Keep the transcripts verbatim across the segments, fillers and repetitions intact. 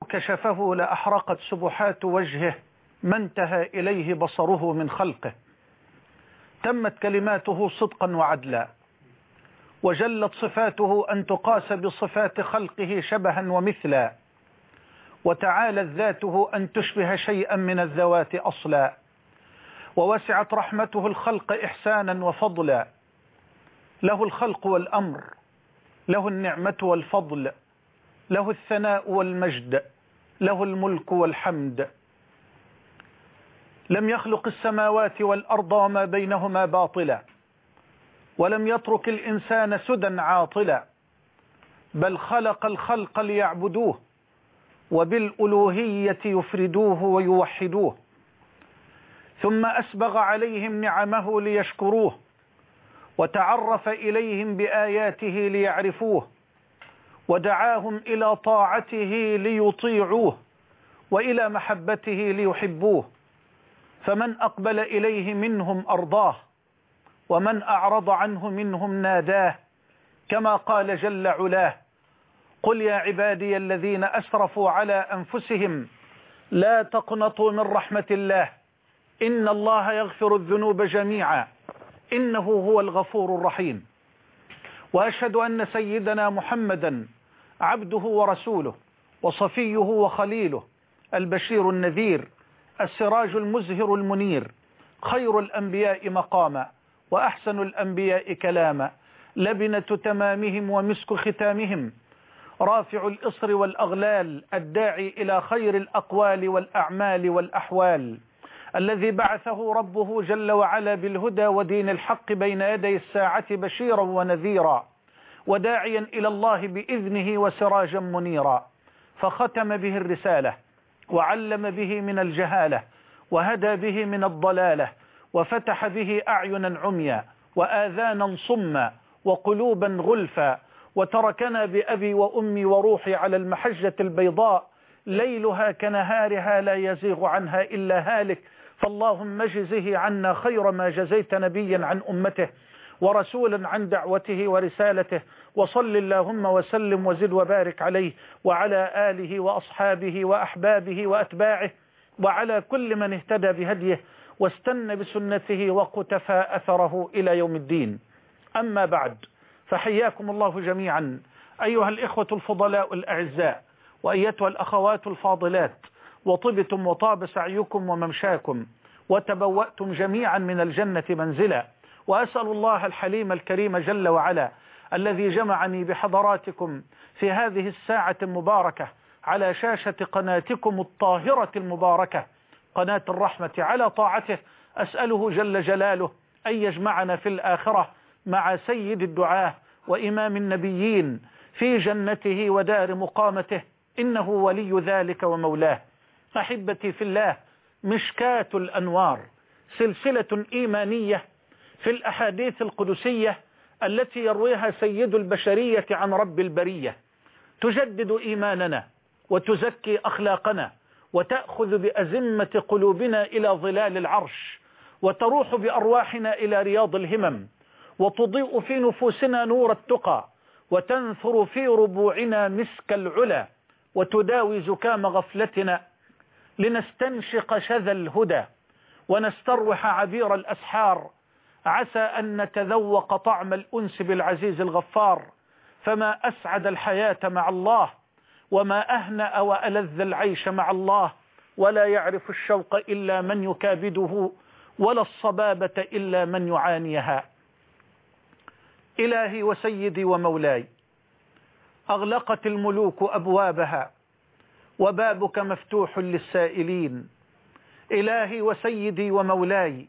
كشفه لأحرقت سبحات وجهه ما انتهى إليه بصره من خلقه. تمت كلماته صدقا وعدلا، وجلت صفاته أن تقاس بصفات خلقه شبها ومثلا، وتعالت ذاته أن تشبه شيئا من الذوات أصلا، ووسعت رحمته الخلق إحسانا وفضلا. له الخلق والأمر، له النعمة والفضل، له الثناء والمجد، له الملك والحمد. لم يخلق السماوات والأرض وما بينهما باطلا، ولم يترك الإنسان سدى عاطلا، بل خلق الخلق ليعبدوه وبالألوهية يفردوه ويوحدوه، ثم أسبغ عليهم نعمه ليشكروه، وتعرف إليهم بآياته ليعرفوه، ودعاهم إلى طاعته ليطيعوه، وإلى محبته ليحبوه. فمن أقبل إليه منهم أرضاه، ومن أعرض عنه منهم ناداه، كما قال جل علاه: قل يا عبادي الذين أسرفوا على أنفسهم لا تقنطوا من رحمة الله إن الله يغفر الذنوب جميعا إنه هو الغفور الرحيم. وأشهد أن سيدنا محمدا عبده ورسوله وصفيه وخليله، البشير النذير، السراج المزهر المنير، خير الأنبياء مقاما وأحسن الأنبياء كلاما، لبنة تمامهم ومسك ختامهم، رافع الإصر والأغلال، الداعي إلى خير الأقوال والأعمال والأحوال، الذي بعثه ربه جل وعلا بالهدى ودين الحق بين يدي الساعة بشيرا ونذيرا، وداعيا إلى الله بإذنه وسراجا منيرا. فختم به الرسالة، وعلم به من الجهالة، وهدى به من الضلالة، وفتح به أعينا عميا وآذانا صما وقلوبا غلفا، وتركنا بأبي وأمي وروحي على المحجة البيضاء ليلها كنهارها لا يزيغ عنها إلا هالك. فاللهم اجزه عنا خير ما جزيت نبيا عن أمته ورسولا عن دعوته ورسالته، وصل اللهم وسلم وزد وبارك عليه وعلى آله وأصحابه وأحبابه وأتباعه، وعلى كل من اهتدى بهديه واستنى بسنته وقتفى أثره إلى يوم الدين. أما بعد، فحياكم الله جميعا أيها الإخوة الفضلاء الأعزاء، وأيتها الأخوات الفاضلات، وطبتم وطاب سعيكم وممشاكم، وتبوأتم جميعا من الجنة منزلا. وأسأل الله الحليم الكريم جل وعلا الذي جمعني بحضراتكم في هذه الساعة المباركة على شاشة قناتكم الطاهرة المباركة، قناة الرحمة، على طاعته، أسأله جل جلاله أن يجمعنا في الآخرة مع سيد الدعاة وإمام النبيين في جنته ودار مقامته، إنه ولي ذلك ومولاه. أحبتي في الله، مشكاة الأنوار، سلسلة إيمانية في الأحاديث القدسية التي يرويها سيد البشرية عن رب البرية، تجدد إيماننا وتزكي أخلاقنا، وتأخذ بأزمة قلوبنا إلى ظلال العرش، وتروح بأرواحنا إلى رياض الهمم، وتضيء في نفوسنا نور التقى، وتنثر في ربوعنا مسك العلا، وتداوي زكام غفلتنا لنستنشق شذا الهدى ونستروح عبير الأسحار، عسى أن نتذوق طعم الأنس بالعزيز الغفار. فما أسعد الحياة مع الله، وما أهنأ وألذ العيش مع الله، ولا يعرف الشوق إلا من يكابده، ولا الصبابة إلا من يعانيها. إلهي وسيدي ومولاي، أغلقت الملوك أبوابها وبابك مفتوح للسائلين. إلهي وسيدي ومولاي،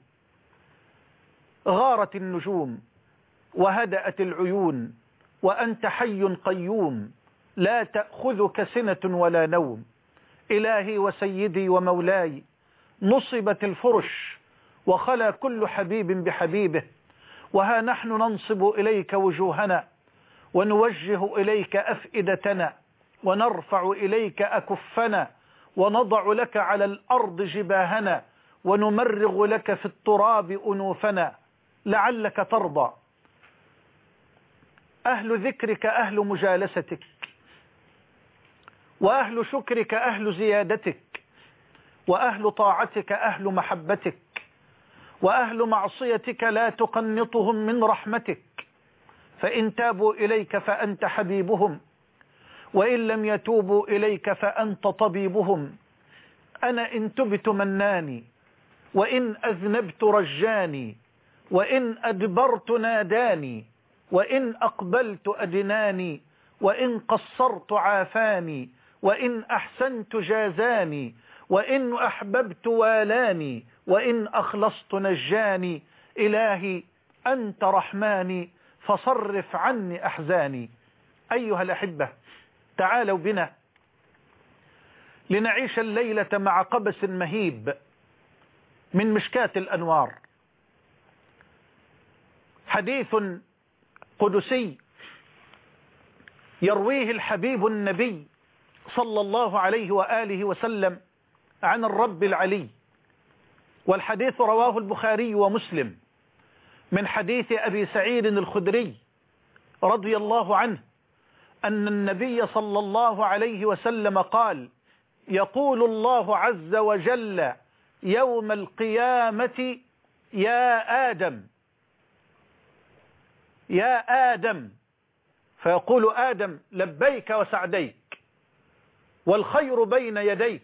غارت النجوم وهدأت العيون، وأنت حي قيوم لا تأخذك سنة ولا نوم. إلهي وسيدي ومولاي، نصبت الفرش وخلا كل حبيب بحبيبه، وها نحن ننصب إليك وجوهنا، ونوجه إليك أفئدتنا، ونرفع إليك أكفنا، ونضع لك على الأرض جباهنا، ونمرغ لك في التراب أنوفنا، لعلك ترضى. أهل ذكرك أهل مجالستك، وأهل شكرك أهل زيادتك، وأهل طاعتك أهل محبتك، وأهل معصيتك لا تقنطهم من رحمتك، فإن تابوا إليك فأنت حبيبهم، وإن لم يتوبوا إليك فأنت طبيبهم. أنا إن تبت مناني، وإن أذنبت رجاني، وإن أدبرت ناداني، وإن أقبلت أدناني، وإن قصرت عافاني، وإن أحسنت جازاني، وإن أحببت والاني، وإن أخلصت نجاني. إلهي أنت رحماني فصرف عني أحزاني. أيها الأحبة، تعالوا بنا لنعيش الليلة مع قبس مهيب من مشكاة الأنوار، حديث قدسي يرويه الحبيب النبي صلى الله عليه وآله وسلم عن الرب العلي. والحديث رواه البخاري ومسلم من حديث أبي سعيد الخدري رضي الله عنه أن النبي صلى الله عليه وسلم قال: يقول الله عز وجل يوم القيامة: يا آدم يا آدم، فيقول آدم: لبيك وسعديك، والخير بين يديك،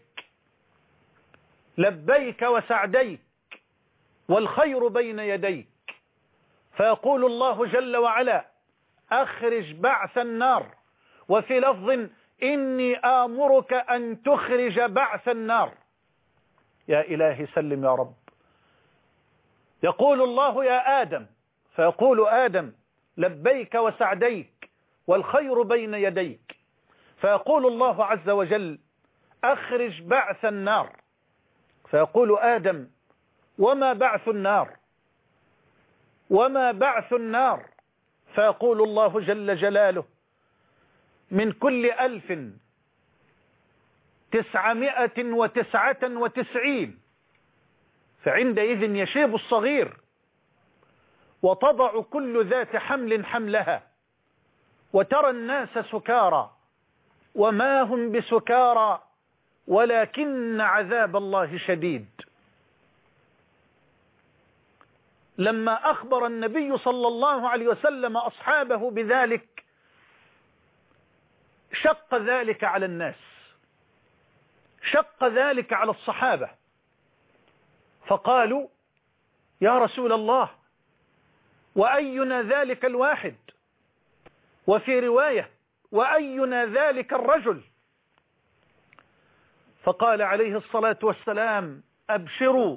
لبيك وسعديك، والخير بين يديك. فيقول الله جل وعلا: أخرج بعث النار. وفي لفظ: إني آمرك أن تخرج بعث النار. يا إلهي سلم يا رب. يقول الله: يا آدم، فيقول آدم: لبيك وسعديك، والخير بين يديك. فيقول الله عز وجل: أخرج بعث النار. فيقول آدم: وما بعث النار؟ وما بعث النار؟ فيقول الله جل جلاله: من كل ألف تسعمائة وتسعة وتسعين. فعندئذ يشيب الصغير، وتضع كل ذات حمل حملها، وترى الناس سكارى وما هم بسكارى ولكن عذاب الله شديد. لما أخبر النبي صلى الله عليه وسلم أصحابه بذلك شق ذلك على الناس، شق ذلك على الصحابة، فقالوا: يا رسول الله، وأينا ذلك الواحد؟ وفي رواية: وأينا ذلك الرجل؟ فقال عليه الصلاة والسلام: أبشروا،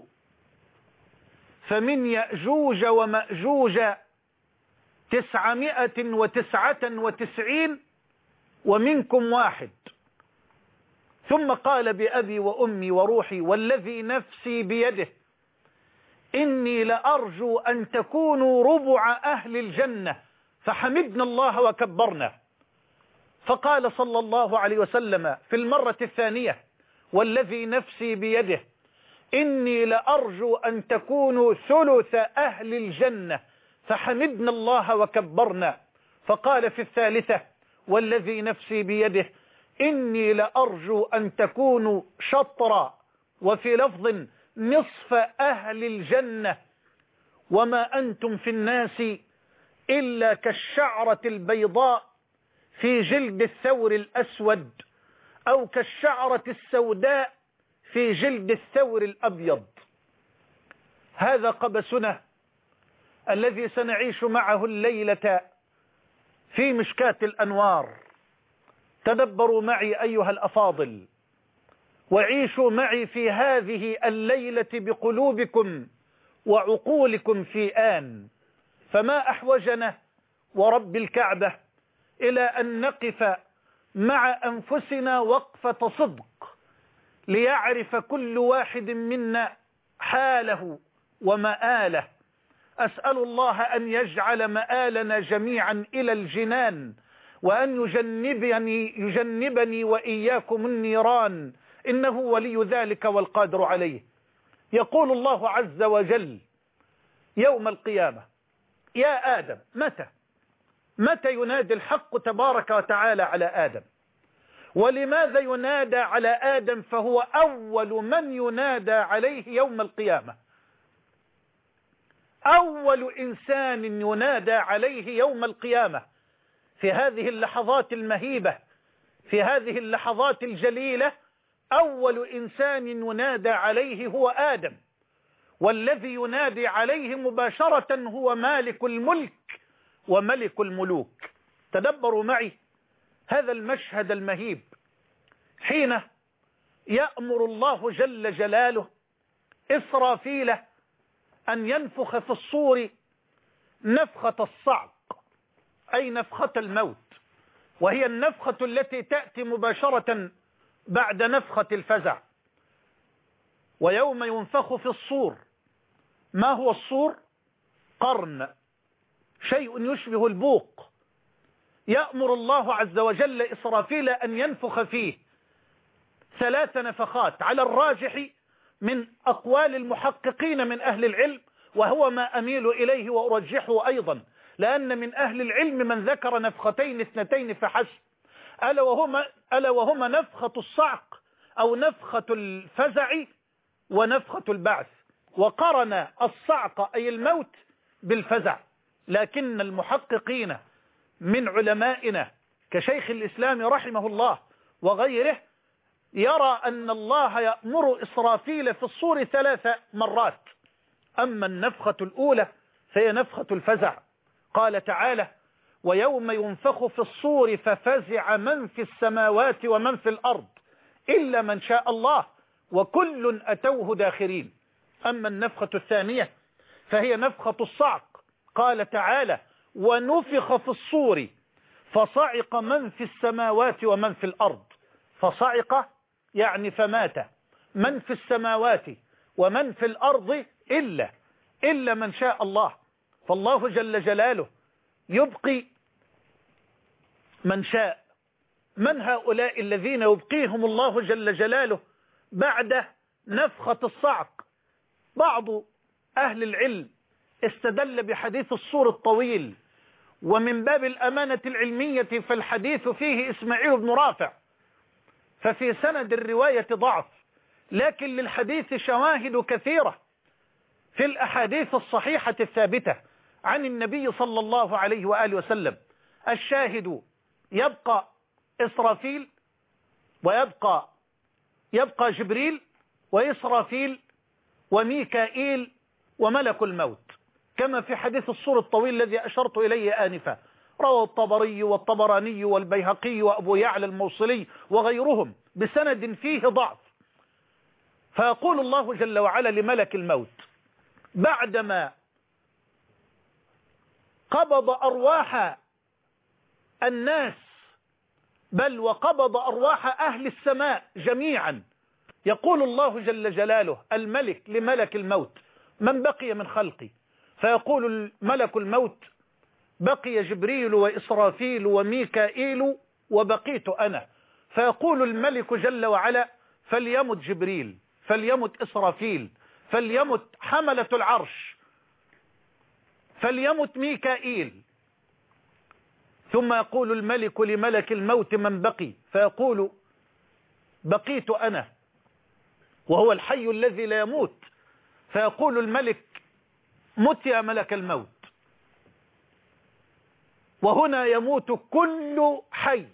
فمن يأجوج ومأجوج تسعمائة وتسعة وتسعين ومنكم واحد. ثم قال: بأبي وأمي وروحي والذي نفسي بيده إني لأرجو أن تكونوا ربع أهل الجنة. فحمدنا الله وكبرنا. فقال صلى الله عليه وسلم في المرة الثانية: والذي نفسي بيده إني لأرجو أن تكونوا ثلث أهل الجنة. فحمدنا الله وكبرنا. فقال في الثالثة: والذي نفسي بيده إني لأرجو أن تكونوا شطرا، وفي لفظ نصف أهل الجنة. وما أنتم في الناس إلا كالشعرة البيضاء في جلد الثور الأسود، أو كالشعرة السوداء في جلد الثور الأبيض. هذا قبسنا الذي سنعيش معه الليلة في مشكاة الأنوار. تدبروا معي أيها الأفاضل، وعيشوا معي في هذه الليلة بقلوبكم وعقولكم في آن. فما أحوجنا ورب الكعبة إلى أن نقف مع أنفسنا وقفة صدق، ليعرف كل واحد منا حاله ومآله. أسأل الله أن يجعل مآلنا جميعا إلى الجنان، وأن يجنبني, يجنبني وإياكم النيران، إنه ولي ذلك والقادر عليه. يقول الله عز وجل يوم القيامة: يا آدم. متى؟ متى ينادي الحق تبارك وتعالى على آدم؟ ولماذا ينادى على آدم فهو أول من ينادى عليه يوم القيامة؟ أول إنسان ينادى عليه يوم القيامة في هذه اللحظات المهيبة، في هذه اللحظات الجليلة، أول إنسان ينادى عليه هو آدم، والذي ينادي عليه مباشرة هو مالك الملك وملك الملوك. تدبروا معي هذا المشهد المهيب حين يأمر الله جل جلاله إسرافيل أن ينفخ في الصور نفخة الصعق، أي نفخة الموت، وهي النفخة التي تأتي مباشرة بعد نفخة الفزع. ويوم ينفخ في الصور، ما هو الصور؟ قرن، شيء يشبه البوق. يأمر الله عز وجل إسرافيل أن ينفخ فيه ثلاث نفخات على الراجح من أقوال المحققين من أهل العلم، وهو ما أميل إليه وأرجحه أيضا، لأن من أهل العلم من ذكر نفختين اثنتين فحسب، ألا وهما, ألا وهما نفخة الصعق أو نفخة الفزع ونفخة البعث، وقرن الصعق أي الموت بالفزع. لكن المحققين من علمائنا كشيخ الإسلام رحمه الله وغيره يرى أن الله يأمر إسرافيل في الصور ثلاث مرات، أما النفخة الأولى فهي نفخة الفزع. قال تعالى: ويوم ينفخ في الصور ففزع من في السماوات ومن في الأرض إلا من شاء الله وكل أتوه داخرين. أما النفخة الثانية فهي نفخة الصعق. قال تعالى: ونفخ في الصور فصعق من في السماوات ومن في الأرض. فصعق يعني فمات من في السماوات ومن في الأرض إلا إلا من شاء الله. فالله جل جلاله يبقي من شاء. من هؤلاء الذين يبقيهم الله جل جلاله بعد نفخة الصعق؟ بعض أهل العلم استدل بحديث الصور الطويل، ومن باب الأمانة العلمية فالحديث فيه إسماعيل بن رافع، ففي سند الرواية ضعف، لكن للحديث شواهد كثيرة في الأحاديث الصحيحة الثابتة عن النبي صلى الله عليه وآله وسلم. الشاهد يبقى إسرافيل، ويبقى يبقى جبريل وإسرافيل وميكائيل وملك الموت، كما في حديث الصور الطويل الذي أشرت إليه آنفا، روى الطبري والطبراني والبيهقي وأبو يعلى الموصلي وغيرهم بسند فيه ضعف. فيقول الله جل وعلا لملك الموت بعدما قبض أرواح الناس، بل وقبض أرواح أهل السماء جميعا، يقول الله جل جلاله الملك لملك الموت: من بقي من خلقي؟ فيقول ملك الموت: بقي جبريل وإسرافيل وميكائيل وبقيت أنا. فيقول الملك جل وعلا: فليمت جبريل، فليمت إسرافيل، فليمت حملة العرش، فليمت ميكائيل. ثم يقول الملك لملك الموت: من بقي؟ فيقول: بقيت أنا، وهو الحي الذي لا يموت. فيقول الملك: مت يا ملك الموت. وهنا يموت كل حي،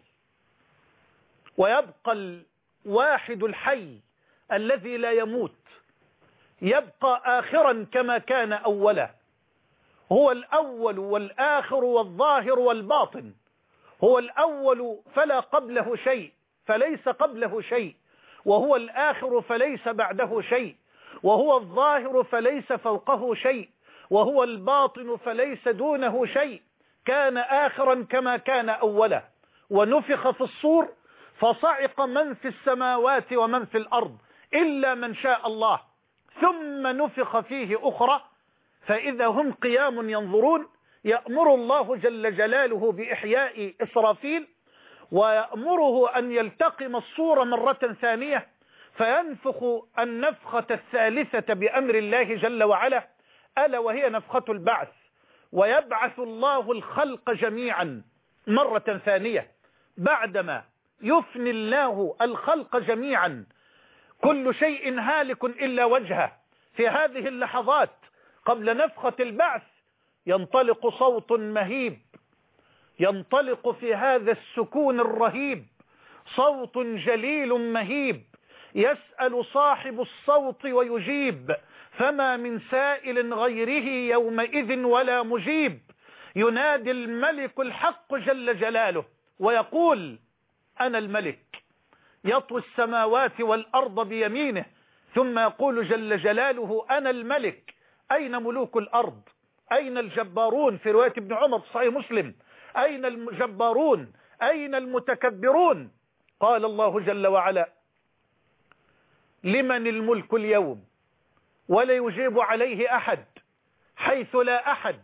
ويبقى الواحد الحي الذي لا يموت، يبقى آخرا كما كان أولا. هو الأول والآخر والظاهر والباطن. هو الأول فلا قبله شيء فليس قبله شيء، وهو الآخر فليس بعده شيء، وهو الظاهر فليس فوقه شيء، وهو الباطن فليس دونه شيء. كان آخرا كما كان أولا. ونفخ في الصور فصعق من في السماوات ومن في الأرض إلا من شاء الله، ثم نفخ فيه أخرى فإذا هم قيام ينظرون. يأمر الله جل جلاله بإحياء إسرافيل، ويأمره أن يلتقم الصور مرة ثانية، فينفخ النفخة الثالثة بأمر الله جل وعلا، ألا وهي نفخة البعث، ويبعث الله الخلق جميعا مرة ثانية بعدما يفني الله الخلق جميعا، كل شيء هالك إلا وجهه. في هذه اللحظات قبل نفخة البعث ينطلق صوت مهيب، ينطلق في هذا السكون الرهيب صوت جليل مهيب، يسأل صاحب الصوت ويجيب، فما من سائل غيره يومئذ ولا مجيب. ينادي الملك الحق جل جلاله ويقول أنا الملك، يطوي السماوات والأرض بيمينه، ثم يقول جل جلاله أنا الملك، أين ملوك الأرض؟ أين الجبارون؟ في رواية ابن عمر في صحيح مسلم، أين الجبارون؟ أين المتكبرون؟ قال الله جل وعلا لمن الملك اليوم؟ ولا يجيب عليه أحد حيث لا أحد،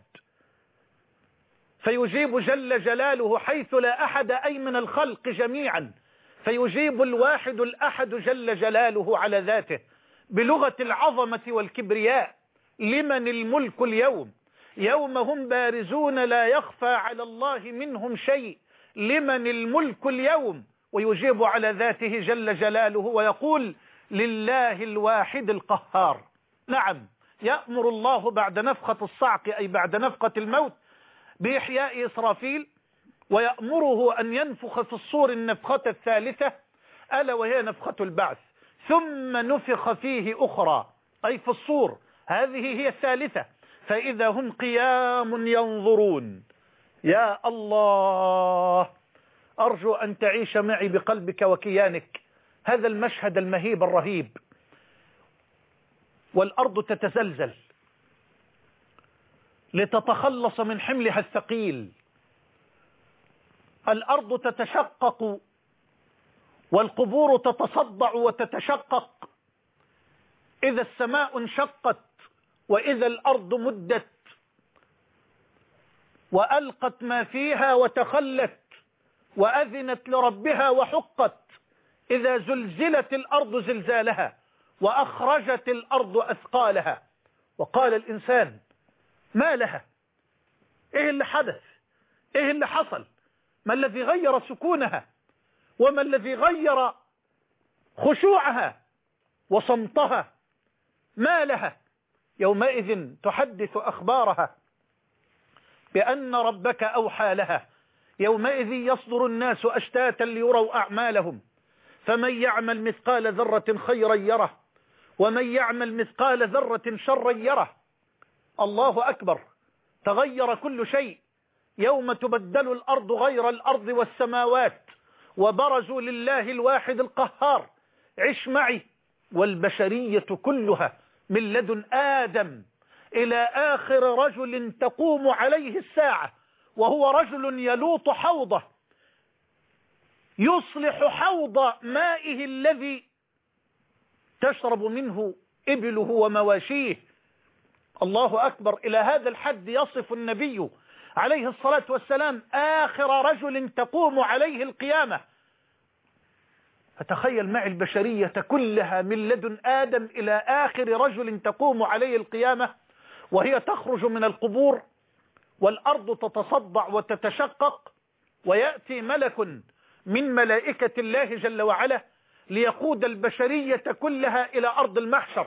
فيجيب جل جلاله حيث لا أحد أي من الخلق جميعا، فيجيب الواحد الأحد جل جلاله على ذاته بلغة العظمة والكبرياء. لمن الملك اليوم؟ يوم هم بارزون لا يخفى على الله منهم شيء. لمن الملك اليوم؟ ويجيب على ذاته جل جلاله ويقول لله الواحد القهار. نعم، يأمر الله بعد نفخة الصعق أي بعد نفخة الموت بإحياء إسرافيل، ويأمره أن ينفخ في الصور النفخة الثالثة ألا وهي نفخة البعث، ثم نفخ فيه أخرى أي في الصور، هذه هي الثالثة، فإذا هم قيام ينظرون. يا الله، أرجو أن تعيش معي بقلبك وكيانك هذا المشهد المهيب الرهيب. والأرض تتزلزل لتتخلص من حملها الثقيل، الأرض تتشقق والقبور تتصدع وتتشقق، إذا السماء انشقت وإذا الأرض مدت وألقت ما فيها وتخلت وأذنت لربها وحقت، إذا زلزلت الأرض زلزالها وأخرجت الأرض أثقالها. وقال الإنسان ما لها؟ إيه اللي حدث؟ إيه اللي حصل؟ ما الذي غير سكونها؟ وما الذي غير خشوعها وصمتها؟ ما لها؟ يومئذ تحدث أخبارها بأن ربك أوحى لها. يومئذ يصدر الناس أشتاتا ليروا أعمالهم، فمن يعمل مثقال ذرة خيرا يره ومن يعمل مثقال ذرة شرا يره. الله أكبر، تغير كل شيء. يوم تبدل الأرض غير الأرض والسماوات وبرزوا لله الواحد القهار. عش معي، والبشرية كلها من لدن آدم إلى آخر رجل تقوم عليه الساعة وهو رجل يلوط حوضه، يصلح حوض مائه الذي تشرب منه إبله ومواشيه. الله أكبر، إلى هذا الحد يصف النبي عليه الصلاة والسلام آخر رجل تقوم عليه القيامة. فتخيل معي البشرية كلها من لدن آدم إلى آخر رجل تقوم عليه القيامة، وهي تخرج من القبور والأرض تتصدع وتتشقق، ويأتي ملك من ملائكة الله جل وعلا ليقود البشرية كلها إلى أرض المحشر.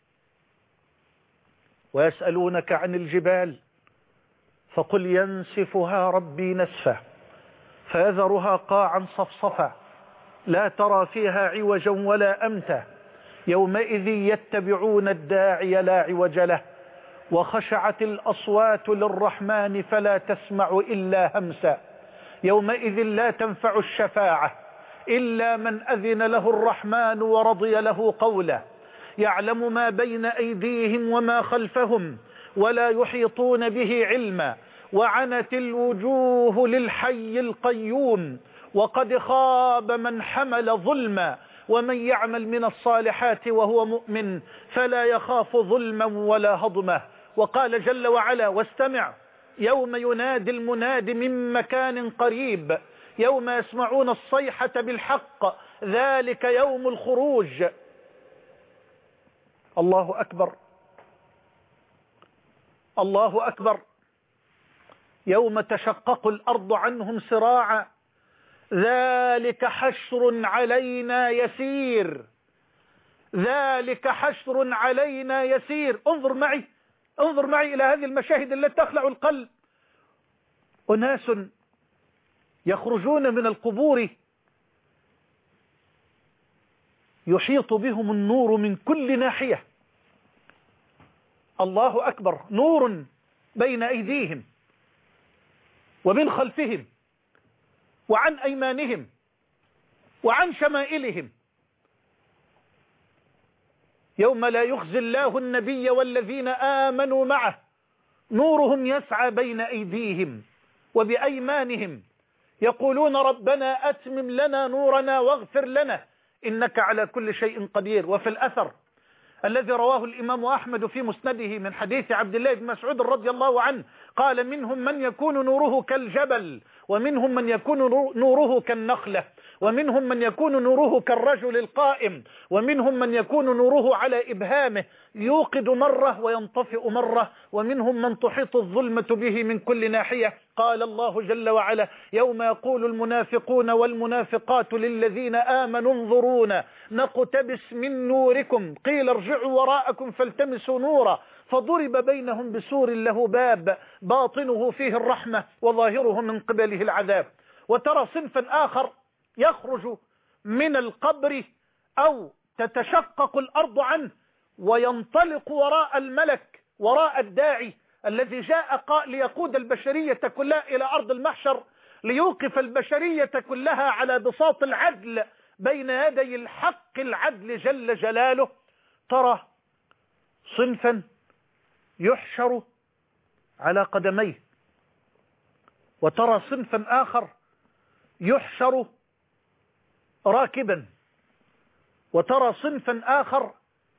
ويسألونك عن الجبال فقل ينسفها ربي نسفا فيذرها قاعا صفصفا لا ترى فيها عوجا ولا أمتا يومئذ يتبعون الداعي لا عوج له وخشعت الأصوات للرحمن فلا تسمع إلا همسا يومئذ لا تنفع الشفاعة إلا من أذن له الرحمن ورضي له قولا يعلم ما بين أيديهم وما خلفهم ولا يحيطون به علما وعنت الوجوه للحي القيوم وقد خاب من حمل ظلما ومن يعمل من الصالحات وهو مؤمن فلا يخاف ظلما ولا هضما. وقال جل وعلا واستمع يوم ينادي المناد من مكان قريب يوم يسمعون الصيحة بالحق ذلك يوم الخروج. الله أكبر، الله أكبر. يوم تشقق الأرض عنهم سراعا ذلك حشر علينا يسير، ذلك حشر علينا يسير. انظر معي انظر معي إلى هذه المشاهد التي تخلع القلب. أناس يخرجون من القبور يحيط بهم النور من كل ناحية. الله أكبر، نور بين أيديهم ومن خلفهم وعن أيمانهم وعن شمائلهم. يوم لا يخزي الله النبي والذين آمنوا معه نورهم يسعى بين أيديهم وبأيمانهم يقولون ربنا أتمم لنا نورنا واغفر لنا إنك على كل شيء قدير. وفي الأثر الذي رواه الإمام أحمد في مسنده من حديث عبد الله بن مسعود رضي الله عنه قال منهم من يكون نوره كالجبل، ومنهم من يكون نوره كالنخلة، ومنهم من يكون نوره كالرجل القائم، ومنهم من يكون نوره على إبهامه يوقد مرة وينطفئ مرة، ومنهم من تحيط الظلمة به من كل ناحية. قال الله جل وعلا يوم يقول المنافقون والمنافقات للذين آمنوا انظرونا نقتبس من نوركم قيل ارجعوا وراءكم فالتمسوا نورا فضرب بينهم بسور له باب باطنه فيه الرحمة وظاهره من قبله العذاب. وترى صنفا آخر يخرج من القبر أو تتشقق الأرض عنه وينطلق وراء الملك وراء الداعي الذي جاء ليقود البشرية كلها إلى أرض المحشر ليوقف البشرية كلها على بساط العدل بين يدي الحق العدل جل جلاله. ترى صنفا يحشر على قدميه، وترى صنفا آخر يحشر راكبا، وترى صنفا آخر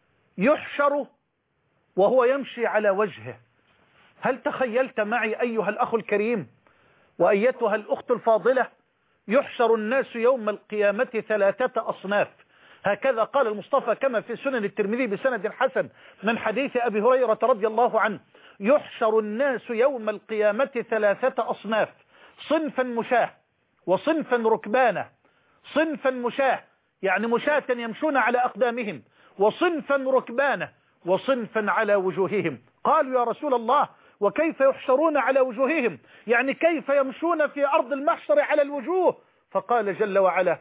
يحشر وهو يمشي على وجهه. هل تخيلت معي أيها الأخ الكريم وأيتها الأخت الفاضلة يحشر الناس يوم القيامة ثلاثة أصناف، هكذا قال المصطفى كما في سنن الترمذي بسند حسن من حديث أبي هريرة رضي الله عنه يحشر الناس يوم القيامة ثلاثة أصناف، صنفا مشاه وصنفا ركبانا. صنفا مشاه يعني مشاة يمشون على أقدامهم، وصنفا ركبانا وصنفا على وجوههم. قالوا يا رسول الله وكيف يحشرون على وجوههم؟ يعني كيف يمشون في أرض المحشر على الوجوه؟ فقال جل وعلا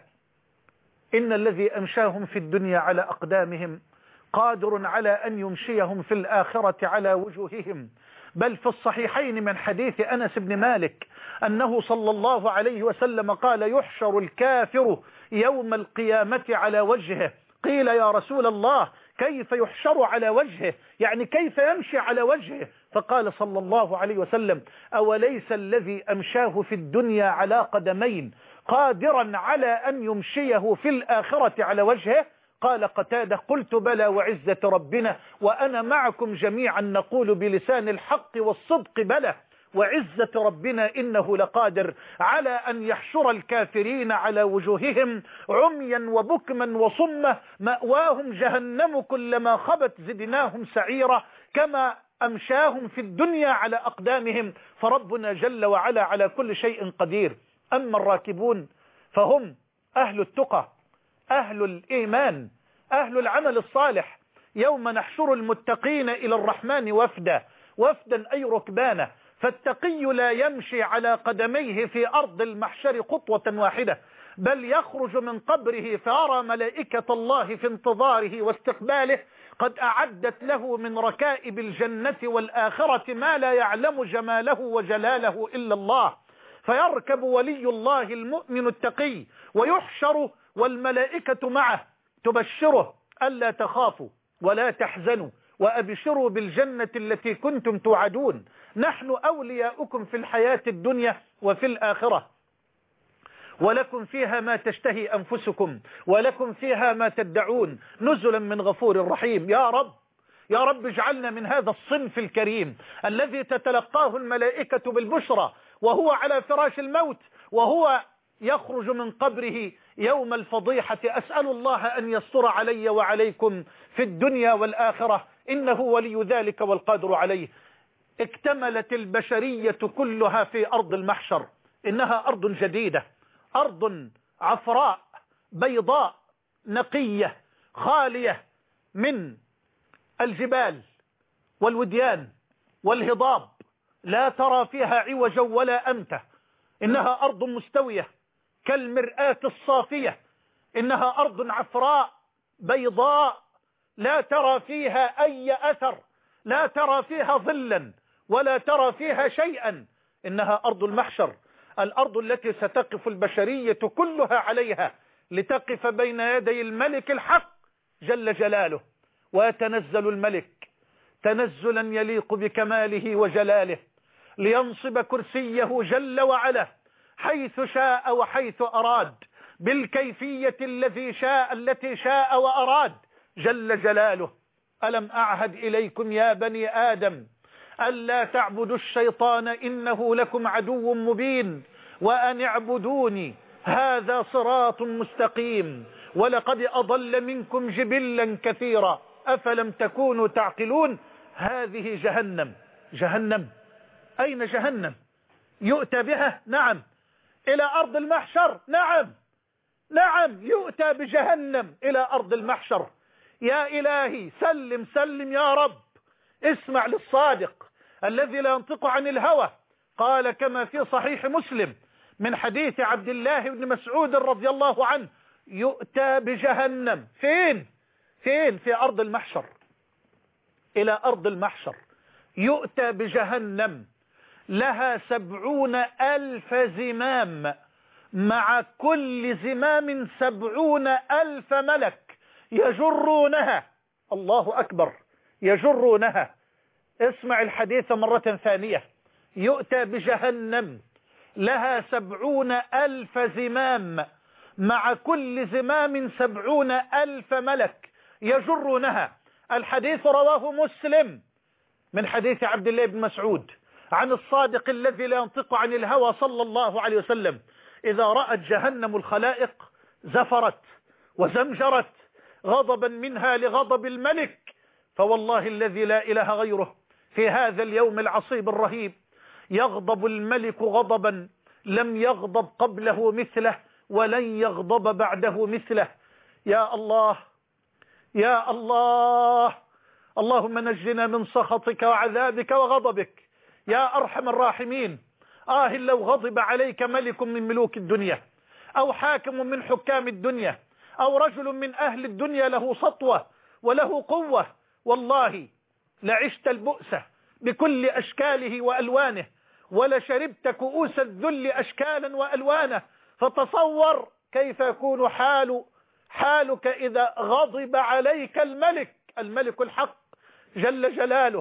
إن الذي أمشاهم في الدنيا على أقدامهم قادر على أن يمشيهم في الآخرة على وجوههم. بل في الصحيحين من حديث أنس بن مالك أنه صلى الله عليه وسلم قال يحشر الكافر يوم القيامة على وجهه. قيل يا رسول الله كيف يحشر على وجهه؟ يعني كيف يمشي على وجهه؟ فقال صلى الله عليه وسلم أوليس الذي أمشاه في الدنيا على قدمين قادرا على أن يمشيه في الآخرة على وجهه؟ قال قتادة قلت بلى وعزة ربنا وأنا معكم جميعا نقول بلسان الحق والصدق بلى وعزة ربنا إنه لقادر على أن يحشر الكافرين على وجوههم عميا وبكما وصمة مأواهم جهنم كلما خبت زدناهم سعيرا كما أمشاهم في الدنيا على أقدامهم. فربنا جل وعلا على كل شيء قدير. أما الراكبون فهم أهل التقى، أهل الإيمان، أهل العمل الصالح. يوم نحشر المتقين إلى الرحمن وفدا، وفدا أي ركبانا. فالتقي لا يمشي على قدميه في أرض المحشر خطوة واحدة، بل يخرج من قبره فيرى ملائكة الله في انتظاره واستقباله قد أعدت له من ركائب الجنة والآخرة ما لا يعلم جماله وجلاله إلا الله. فيركب ولي الله المؤمن التقي ويحشر والملائكة معه تبشره ألا تخافوا ولا تحزنوا وأبشروا بالجنة التي كنتم توعدون نحن أولياؤكم في الحياة الدنيا وفي الآخرة ولكم فيها ما تشتهي أنفسكم ولكم فيها ما تدعون نزلا من غفور رحيم. يا رب يا رب اجعلنا من هذا الصنف الكريم الذي تتلقاه الملائكة بالبشرى وهو على فراش الموت وهو يخرج من قبره يوم الفضيحة. أسأل الله أن يستر علي وعليكم في الدنيا والآخرة إنه ولي ذلك والقادر عليه. اكتملت البشرية كلها في أرض المحشر. إنها أرض جديدة، أرض عفراء بيضاء نقية خالية من الجبال والوديان والهضاب، لا ترى فيها عوجا ولا أمتا، إنها أرض مستوية كالمرآة الصافية، إنها أرض عفراء بيضاء لا ترى فيها أي أثر، لا ترى فيها ظلا ولا ترى فيها شيئا، إنها أرض المحشر، الأرض التي ستقف البشرية كلها عليها لتقف بين يدي الملك الحق جل جلاله. ويتنزل الملك تنزلا يليق بكماله وجلاله لينصب كرسيه جل وعلا حيث شاء وحيث أراد بالكيفية الذي شاء التي شاء وأراد جل جلاله. ألم أعهد إليكم يا بني آدم ألا تعبدوا الشيطان إنه لكم عدو مبين وأن اعبدوني هذا صراط مستقيم ولقد أضل منكم جبلا كثيرا أفلم تكونوا تعقلون. هذه جهنم. جهنم أين جهنم؟ يؤتى بها؟ نعم. إلى أرض المحشر؟ نعم نعم يؤتى بجهنم إلى أرض المحشر. يا إلهي سلم سلم يا رب. اسمع للصادق الذي لا ينطق عن الهوى، قال كما في صحيح مسلم من حديث عبد الله بن مسعود رضي الله عنه: يؤتى بجهنم فين؟ فين؟ في أرض المحشر. إلى أرض المحشر يؤتى بجهنم لها سبعون ألف زمام، مع كل زمام سبعون ألف ملك يجرونها. الله أكبر، يجرونها. اسمع الحديث مرة ثانية: يؤتى بجهنم لها سبعون ألف زمام، مع كل زمام سبعون ألف ملك يجرونها. الحديث رواه مسلم من حديث عبد الله بن مسعود عن الصادق الذي لا ينطق عن الهوى صلى الله عليه وسلم: إذا رأت جهنم الخلائق زفرت وزمجرت غضبا منها لغضب الملك، فوالله الذي لا إله غيره في هذا اليوم العصيب الرهيب يغضب الملك غضبا لم يغضب قبله مثله ولن يغضب بعده مثله. يا الله يا الله، اللهم نجنا من سخطك وعذابك وغضبك يا أرحم الراحمين. آه لو غضب عليك ملك من ملوك الدنيا أو حاكم من حكام الدنيا أو رجل من أهل الدنيا له سطوة وله قوة، والله لعشت البؤس بكل أشكاله وألوانه ولشربت كؤوس الذل أشكالا وألوانه. فتصور كيف يكون حال حالك إذا غضب عليك الملك الملك الحق جل جلاله.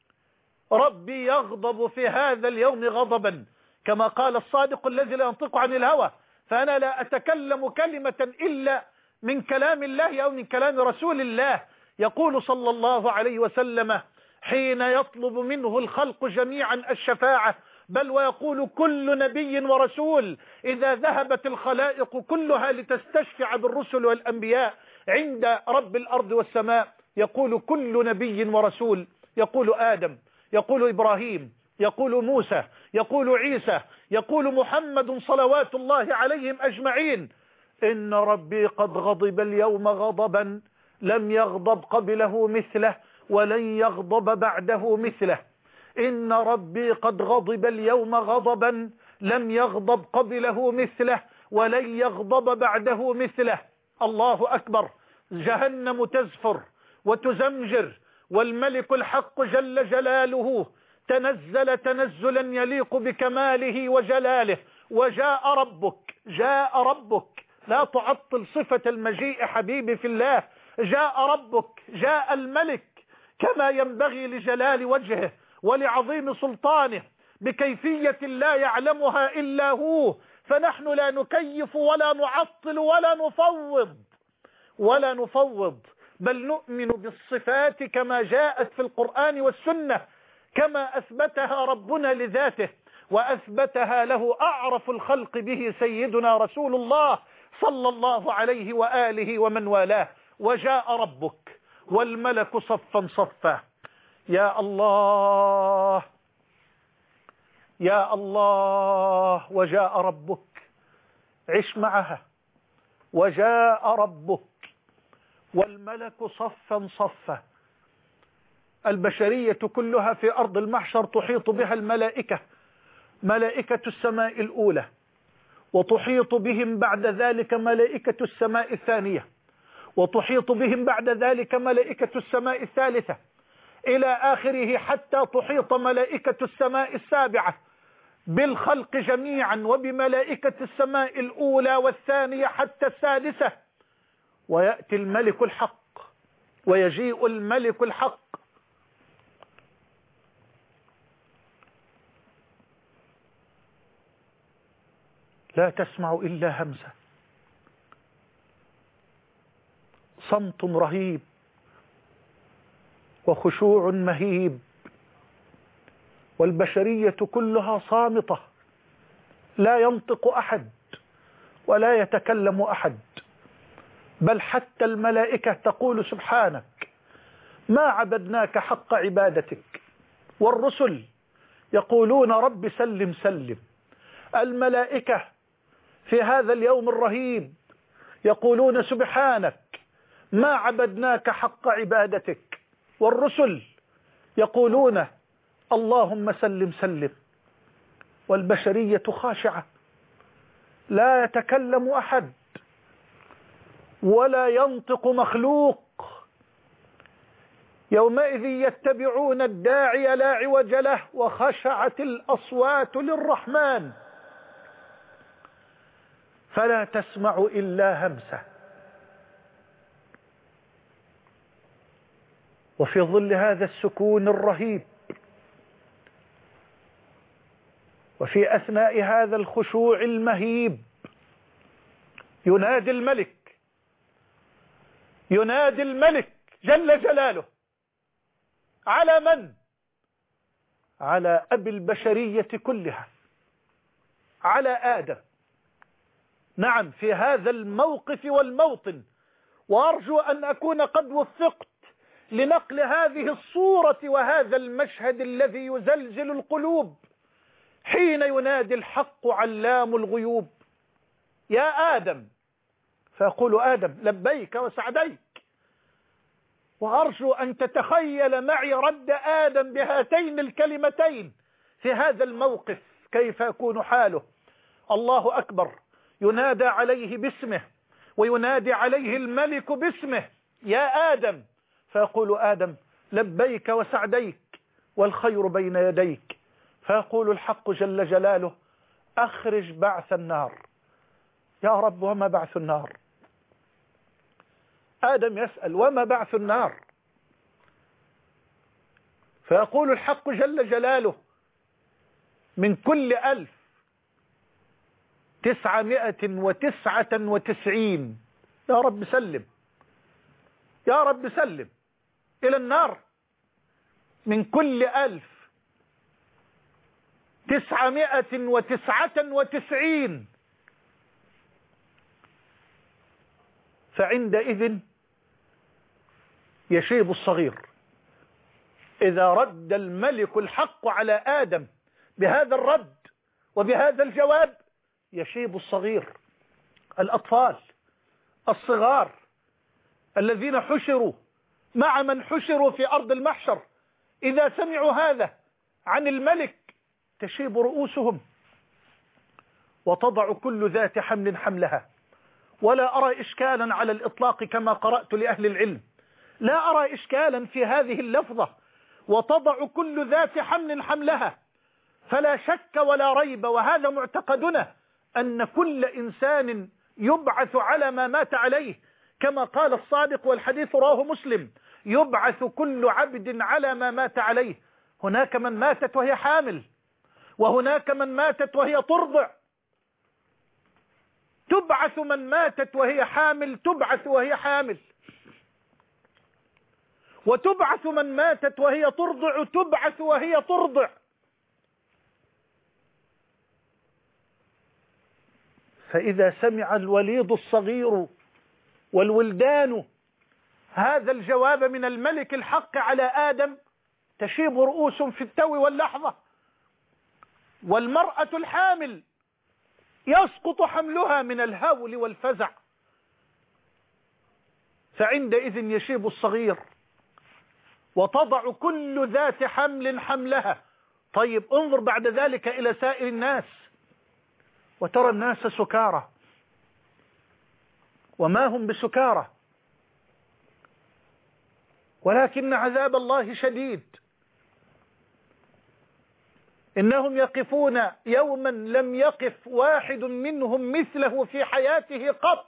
ربي يغضب في هذا اليوم غضبا كما قال الصادق الذي لا ينطق عن الهوى، فأنا لا أتكلم كلمة إلا من كلام الله أو من كلام رسول الله. يقول صلى الله عليه وسلم حين يطلب منه الخلق جميعا الشفاعة: بل ويقول كل نبي ورسول إذا ذهبت الخلائق كلها لتستشفع بالرسل والأنبياء عند رب الأرض والسماء، يقول كل نبي ورسول، يقول آدم، يقول إبراهيم، يقول موسى، يقول عيسى، يقول محمد صلوات الله عليهم أجمعين: إن ربي قد غضب اليوم غضبا لم يغضب قبله مثله ولن يغضب بعده مثله. إن ربي قد غضب اليوم غضبا لم يغضب قبله مثله ولن يغضب بعده مثله. الله أكبر. جهنم تزفر وتزمجر والملك الحق جل جلاله تنزل تنزلا يليق بكماله وجلاله. وجاء ربك جاء ربك، لا تعطل صفة المجيء حبيبي في الله. جاء ربك، جاء الملك كما ينبغي لجلال وجهه ولعظيم سلطانه بكيفية لا يعلمها إلا هو. فنحن لا نكيف ولا نعطل ولا نفوض ولا نفوض بل نؤمن بالصفات كما جاءت في القرآن والسنة، كما أثبتها ربنا لذاته وأثبتها له أعرف الخلق به سيدنا رسول الله صلى الله عليه وآله ومن والاه. وجاء ربك والملك صفا صفا. يا الله يا الله. وجاء ربك عش معها. وجاء ربك والملك صفا صفا. البشرية كلها في أرض المحشر تحيط بها الملائكة، ملائكة السماء الأولى، وتحيط بهم بعد ذلك ملائكة السماء الثانية، وتحيط بهم بعد ذلك ملائكة السماء الثالثة، إلى آخره حتى تحيط ملائكة السماء السابعة بالخلق جميعا وبملائكة السماء الأولى والثانية حتى السادسة. ويأتي الملك الحق، ويجيء الملك الحق لا تسمع إلا همسة، صمت رهيب وخشوع مهيب، والبشرية كلها صامتة، لا ينطق أحد ولا يتكلم أحد، بل حتى الملائكة تقول سبحانك ما عبدناك حق عبادتك، والرسل يقولون رب سلم سلم. الملائكة في هذا اليوم الرهيب يقولون سبحانك ما عبدناك حق عبادتك، والرسل يقولون اللهم سلم سلم. والبشرية خاشعة، لا يتكلم أحد ولا ينطق مخلوق. يومئذ يتبعون الداعي لا عوج له وخشعت الأصوات للرحمن فلا تسمع إلا همسة. وفي ظل هذا السكون الرهيب، وفي أثناء هذا الخشوع المهيب، ينادي الملك ينادي الملك جل جلاله على من؟ على أبي البشرية كلها، على آدم. نعم، في هذا الموقف والموطن، وأرجو أن أكون قد وفقت لنقل هذه الصورة وهذا المشهد الذي يزلزل القلوب حين ينادي الحق علام الغيوب يا آدم، فيقول آدم لبيك وسعديك. وأرجو أن تتخيل معي رد آدم بهاتين الكلمتين في هذا الموقف كيف يكون حاله. الله أكبر، ينادى عليه باسمه وينادي عليه الملك باسمه يا آدم، فيقول آدم لبيك وسعديك والخير بين يديك. فيقول الحق جل جلاله أخرج بعث النار. يا رب وما بعث النار؟ آدم يسأل وما بعث النار؟ فيقول الحق جل جلاله من كل ألف تسعمائة وتسعة وتسعين. يا رب سلم، يا رب سلم إلى النار. من كل ألف تسعمائة وتسعة وتسعين. فعندئذ يشيب الصغير. إذا رد الملك الحق على آدم بهذا الرد وبهذا الجواب يشيب الصغير، الأطفال الصغار الذين حشروا مع من حشروا في أرض المحشر، إذا سمعوا هذا عن الملك تشيب رؤوسهم وتضع كل ذات حمل حملها. ولا أرى إشكالا على الإطلاق كما قرأت لأهل العلم، لا أرى إشكالا في هذه اللفظة وتضع كل ذات حمل حملها. فلا شك ولا ريب، وهذا معتقدنا، أن كل إنسان يبعث على ما مات عليه، كما قال الصادق والحديث رواه مسلم يبعث كل عبد على ما مات عليه. هناك من ماتت وهي حامل، وهناك من ماتت وهي ترضع. تبعث من ماتت وهي حامل، تبعث وهي حامل، وتبعث من ماتت وهي ترضع، تبعث وهي ترضع. فإذا سمع الوليد الصغير والولدان هذا الجواب من الملك الحق على آدم تشيب رؤوس في التو واللحظة. والمرأة الحامل يسقط حملها من الهول والفزع، فعندئذ يشيب الصغير وتضع كل ذات حمل حملها. طيب انظر بعد ذلك إلى سائر الناس، وترى الناس سكارى وما هم بسكارى، ولكن عذاب الله شديد. إنهم يقفون يوما لم يقف واحد منهم مثله في حياته قط،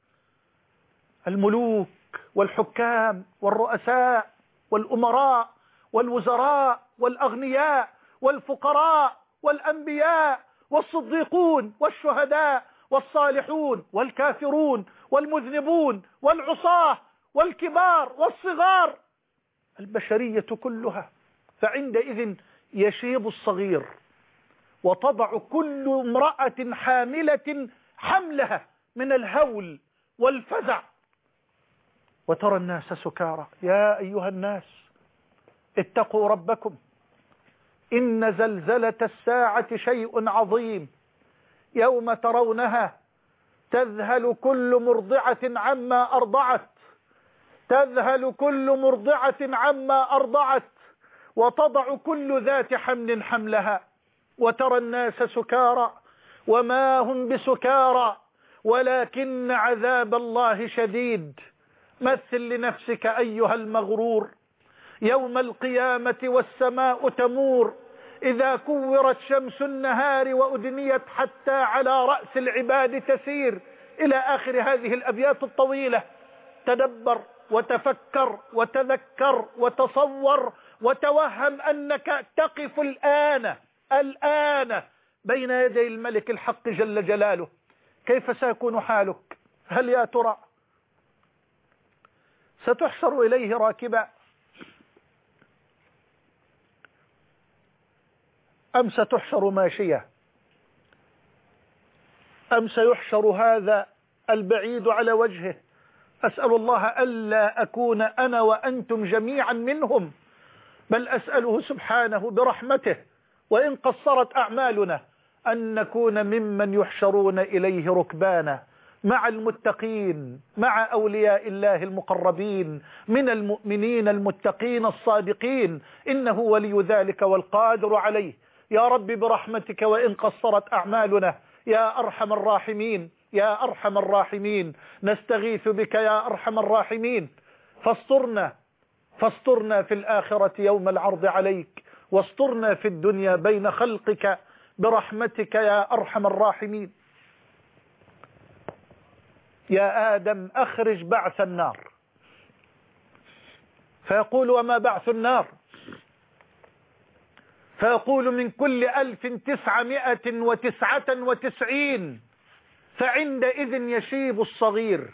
الملوك والحكام والرؤساء والأمراء والوزراء والأغنياء والفقراء والأنبياء والصديقون والشهداء والصالحون والكافرون والمذنبون والعصاة والكبار والصغار، البشرية كلها. فعندئذ يشيب الصغير وتضع كل امرأة حاملة حملها من الهول والفزع، وترى الناس سكارى. يا أيها الناس اتقوا ربكم، إن زلزلة الساعة شيء عظيم، يوم ترونها تذهل كل مرضعة عما أرضعت تذهل كل مرضعة عما أرضعت وتضع كل ذات حمل حملها، وترى الناس سكارى وما هم بسكارى ولكن عذاب الله شديد. مثل لنفسك أيها المغرور يوم القيامة والسماء تمور، إذا كورت شمس النهار وأدنيت حتى على رأس العباد تسير، إلى آخر هذه الأبيات الطويلة. تدبر وتفكر وتذكر وتصور وتوهم أنك تقف الآن الآن بين يدي الملك الحق جل جلاله. كيف سيكون حالك؟ هل يا ترى ستحشر إليه راكبا أم ستحشر ماشية أم سيحشر هذا البعيد على وجهه؟ أسأل الله ألا أكون أنا وأنتم جميعا منهم، بل أسأله سبحانه برحمته وإن قصرت أعمالنا أن نكون ممن يحشرون إليه ركبانا مع المتقين، مع أولياء الله المقربين من المؤمنين المتقين الصادقين، إنه ولي ذلك والقادر عليه. يا رب برحمتك وإن قصرت أعمالنا يا أرحم الراحمين، يا أرحم الراحمين، نستغيث بك يا أرحم الراحمين. فاسترنا فاسترنا في الآخرة يوم العرض عليك، واسترنا في الدنيا بين خلقك برحمتك يا أرحم الراحمين. يا آدم أخرج بعث النار، فيقول وما بعث النار؟ فيقول من كل ألف تسعمائة وتسعة وتسعين. فعندئذ يشيب الصغير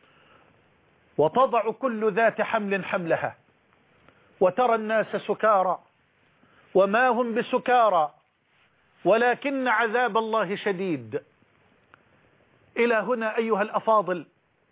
وتضع كل ذات حمل حملها، وترى الناس سكارى وما هم بسكارى ولكن عذاب الله شديد. إلى هنا أيها الأفاضل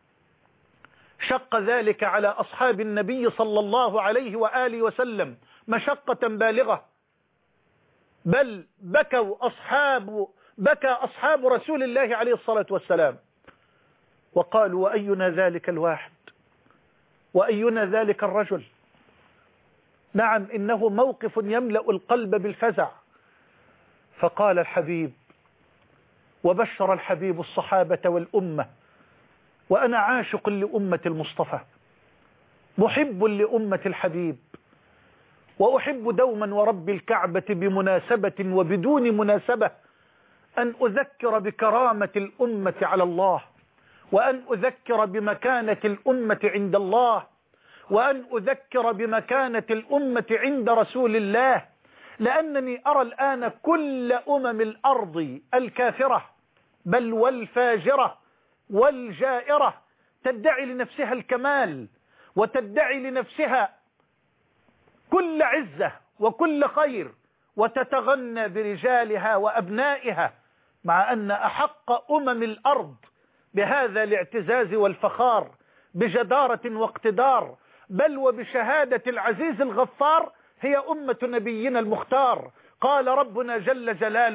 شق ذلك على أصحاب النبي صلى الله عليه وآله وسلم مشقة بالغة، بل بكوا أصحاب بكى أصحاب رسول الله عليه الصلاة والسلام وقالوا وأينا ذلك الواحد وأينا ذلك الرجل. نعم إنه موقف يملأ القلب بالفزع. فقال الحبيب وبشر الحبيب الصحابة والأمة، وأنا عاشق لأمة المصطفى محب لأمة الحبيب، وأحب دوما ورب الكعبة بمناسبة وبدون مناسبة أن أذكر بكرامة الأمة على الله، وأن أذكر بمكانة الأمة عند الله، وأن أذكر بمكانة الأمة عند رسول الله، لأنني أرى الآن كل أمم الأرض الكافرة بل والفاجرة والجائرة تدعي لنفسها الكمال وتدعي لنفسها كل عزة وكل خير وتتغنى برجالها وأبنائها، مع أن أحق أمم الأرض بهذا الاعتزاز والفخار بجدارة واقتدار بل وبشهادة العزيز الغفار هي أمة نبينا المختار. قال ربنا جل جلاله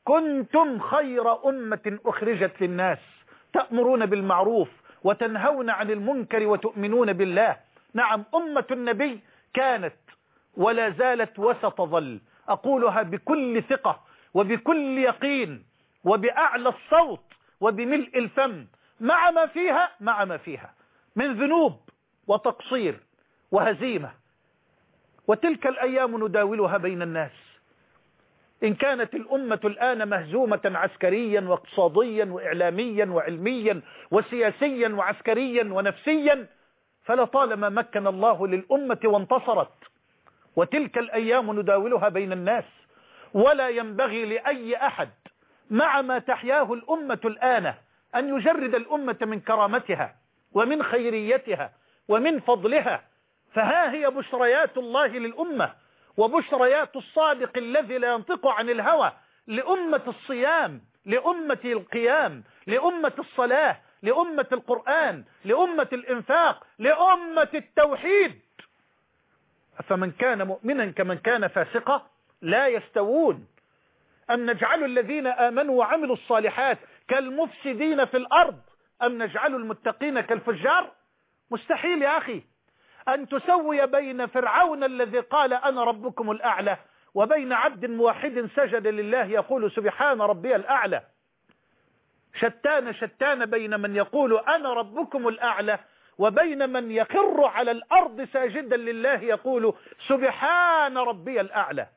كنتم خير أمة أخرجت للناس تأمرون بالمعروف وتنهون عن المنكر وتؤمنون بالله. نعم، أمة النبي كانت ولا زالت وستظل، أقولها بكل ثقة وبكل يقين وبأعلى الصوت وبملء الفم، مع ما فيها مع ما فيها من ذنوب وتقصير وهزيمة. وتلك الأيام نداولها بين الناس. إن كانت الأمة الآن مهزومة عسكريا واقتصاديا وإعلاميا وعلميا وسياسيا وعسكريا ونفسيا، فلطالما مكن الله للأمة وانتصرت. وتلك الأيام نداولها بين الناس، ولا ينبغي لأي أحد مع ما تحياه الأمة الآن أن يجرد الأمة من كرامتها ومن خيريتها ومن فضلها. فها هي بشريات الله للأمة، وبشريات الصادق الذي لا ينطق عن الهوى لأمة الصيام، لأمة القيام، لأمة الصلاة، لأمة القرآن، لأمة الإنفاق، لأمة التوحيد. فمن كان مؤمنا كمن كان فاسقا لا يستوون. أم نجعل الذين آمنوا وعملوا الصالحات كالمفسدين في الأرض أم نجعل المتقين كالفجار؟ مستحيل يا أخي أن تسوي بين فرعون الذي قال أنا ربكم الأعلى وبين عبد موحد سجد لله يقول سبحان ربي الأعلى. شتان شتان بين من يقول أنا ربكم الأعلى وبين من يخر على الأرض ساجدا لله يقول سبحان ربي الأعلى.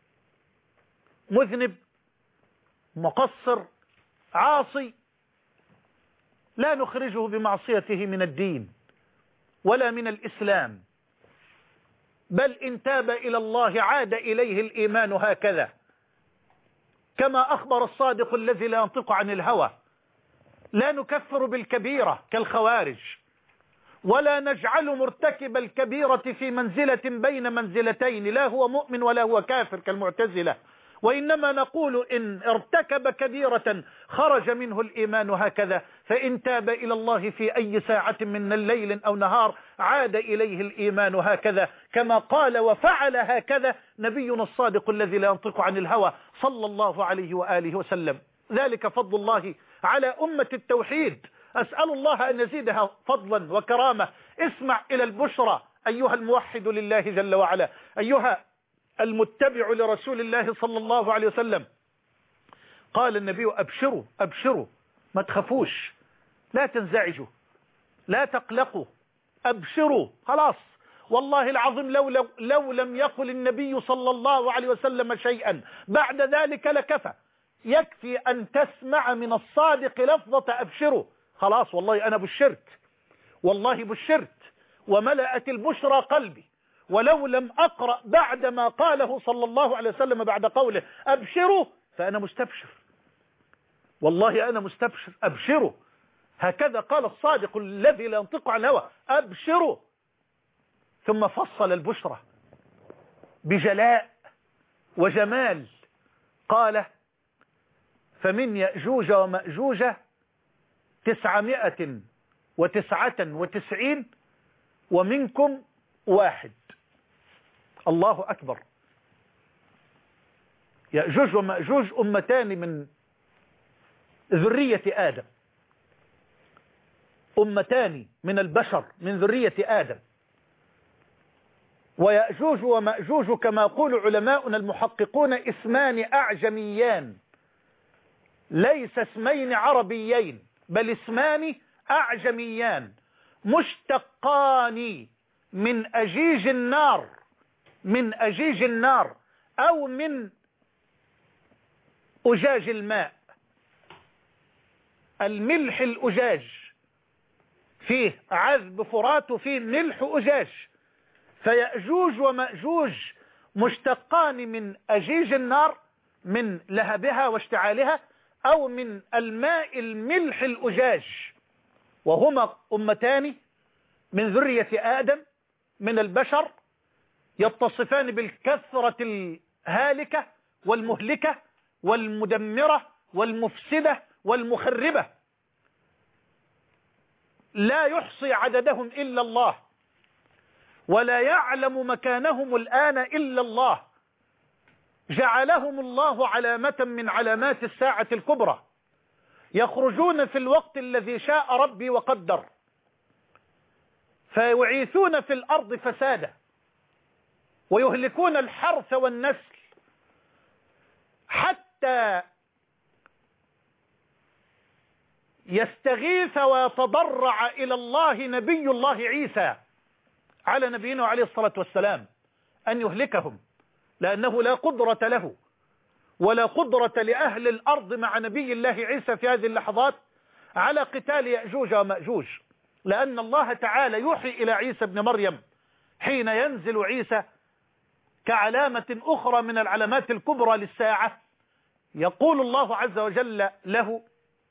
مذنب، مقصر، عاصي، لا نخرجه بمعصيته من الدين ولا من الإسلام، بل إن تاب إلى الله عاد إليه الإيمان هكذا، كما أخبر الصادق الذي لا ينطق عن الهوى. لا نكفر بالكبيرة كالخوارج، ولا نجعل مرتكب الكبيرة في منزلة بين منزلتين، لا هو مؤمن ولا هو كافر كالمعتزلة، وإنما نقول إن ارتكب كبيرة خرج منه الإيمان هكذا، فإن تاب إلى الله في أي ساعة من الليل أو نهار عاد إليه الإيمان هكذا، كما قال وفعل هكذا نبينا الصادق الذي لا ينطق عن الهوى صلى الله عليه وآله وسلم. ذلك فضل الله على أمة التوحيد. أسأل الله أن يزيدها فضلا وكرامة. اسمع إلى البشرى أيها الموحد لله جل وعلا، أيها المتبع لرسول الله صلى الله عليه وسلم. قال النبي أبشروا أبشروا، ما تخافوش، لا تنزعجوا، لا تقلقوا، أبشروا. خلاص والله العظيم لو, لو, لو لم يقل النبي صلى الله عليه وسلم شيئا بعد ذلك لكفى. يكفي أن تسمع من الصادق لفظة أبشروا، خلاص والله أنا بشرت، والله بشرت وملأت البشرى قلبي. ولو لم أقرأ بعد ما قاله صلى الله عليه وسلم بعد قوله أبشروا فأنا مستبشر، والله أنا مستبشر. أبشروا، هكذا قال الصادق الذي لا ينطق عن الهوى، أبشروا. ثم فصل البشرى بجلاء وجمال. قال فمن يأجوج ومأجوج تسعمائة وتسعة وتسعين ومنكم واحد. الله أكبر. يأجوج ومأجوج أمتان من ذرية آدم، أمتان من البشر من ذرية آدم. ويأجوج ومأجوج كما يقول علماؤنا المحققون اسمان أعجميان، ليس اسمين عربيين بل اسمان أعجميان مشتقان من أجيج النار، من أجيج النار أو من أجاج الماء. الملح الأجاج فيه عذب فرات وفيه ملح أجاج، فيأجوج ومأجوج مشتقان من أجيج النار من لهبها واشتعالها أو من الماء الملح الأجاج، وهما أمتان من ذرية آدم من البشر يتصفان بالكثرة الهالكة والمهلكة والمدمرة والمفسدة والمخربة، لا يحصي عددهم إلا الله، ولا يعلم مكانهم الآن إلا الله. جعلهم الله علامة من علامات الساعة الكبرى، يخرجون في الوقت الذي شاء ربي وقدر، فيعيثون في الأرض فسادا ويهلكون الحرث والنسل، حتى يستغيث ويتضرع إلى الله نبي الله عيسى على نبينا عليه الصلاة والسلام أن يهلكهم، لأنه لا قدرة له ولا قدرة لأهل الأرض مع نبي الله عيسى في هذه اللحظات على قتال يأجوج ومأجوج، لأن الله تعالى يوحي إلى عيسى ابن مريم حين ينزل عيسى كعلامة أخرى من العلامات الكبرى للساعة، يقول الله عز وجل له: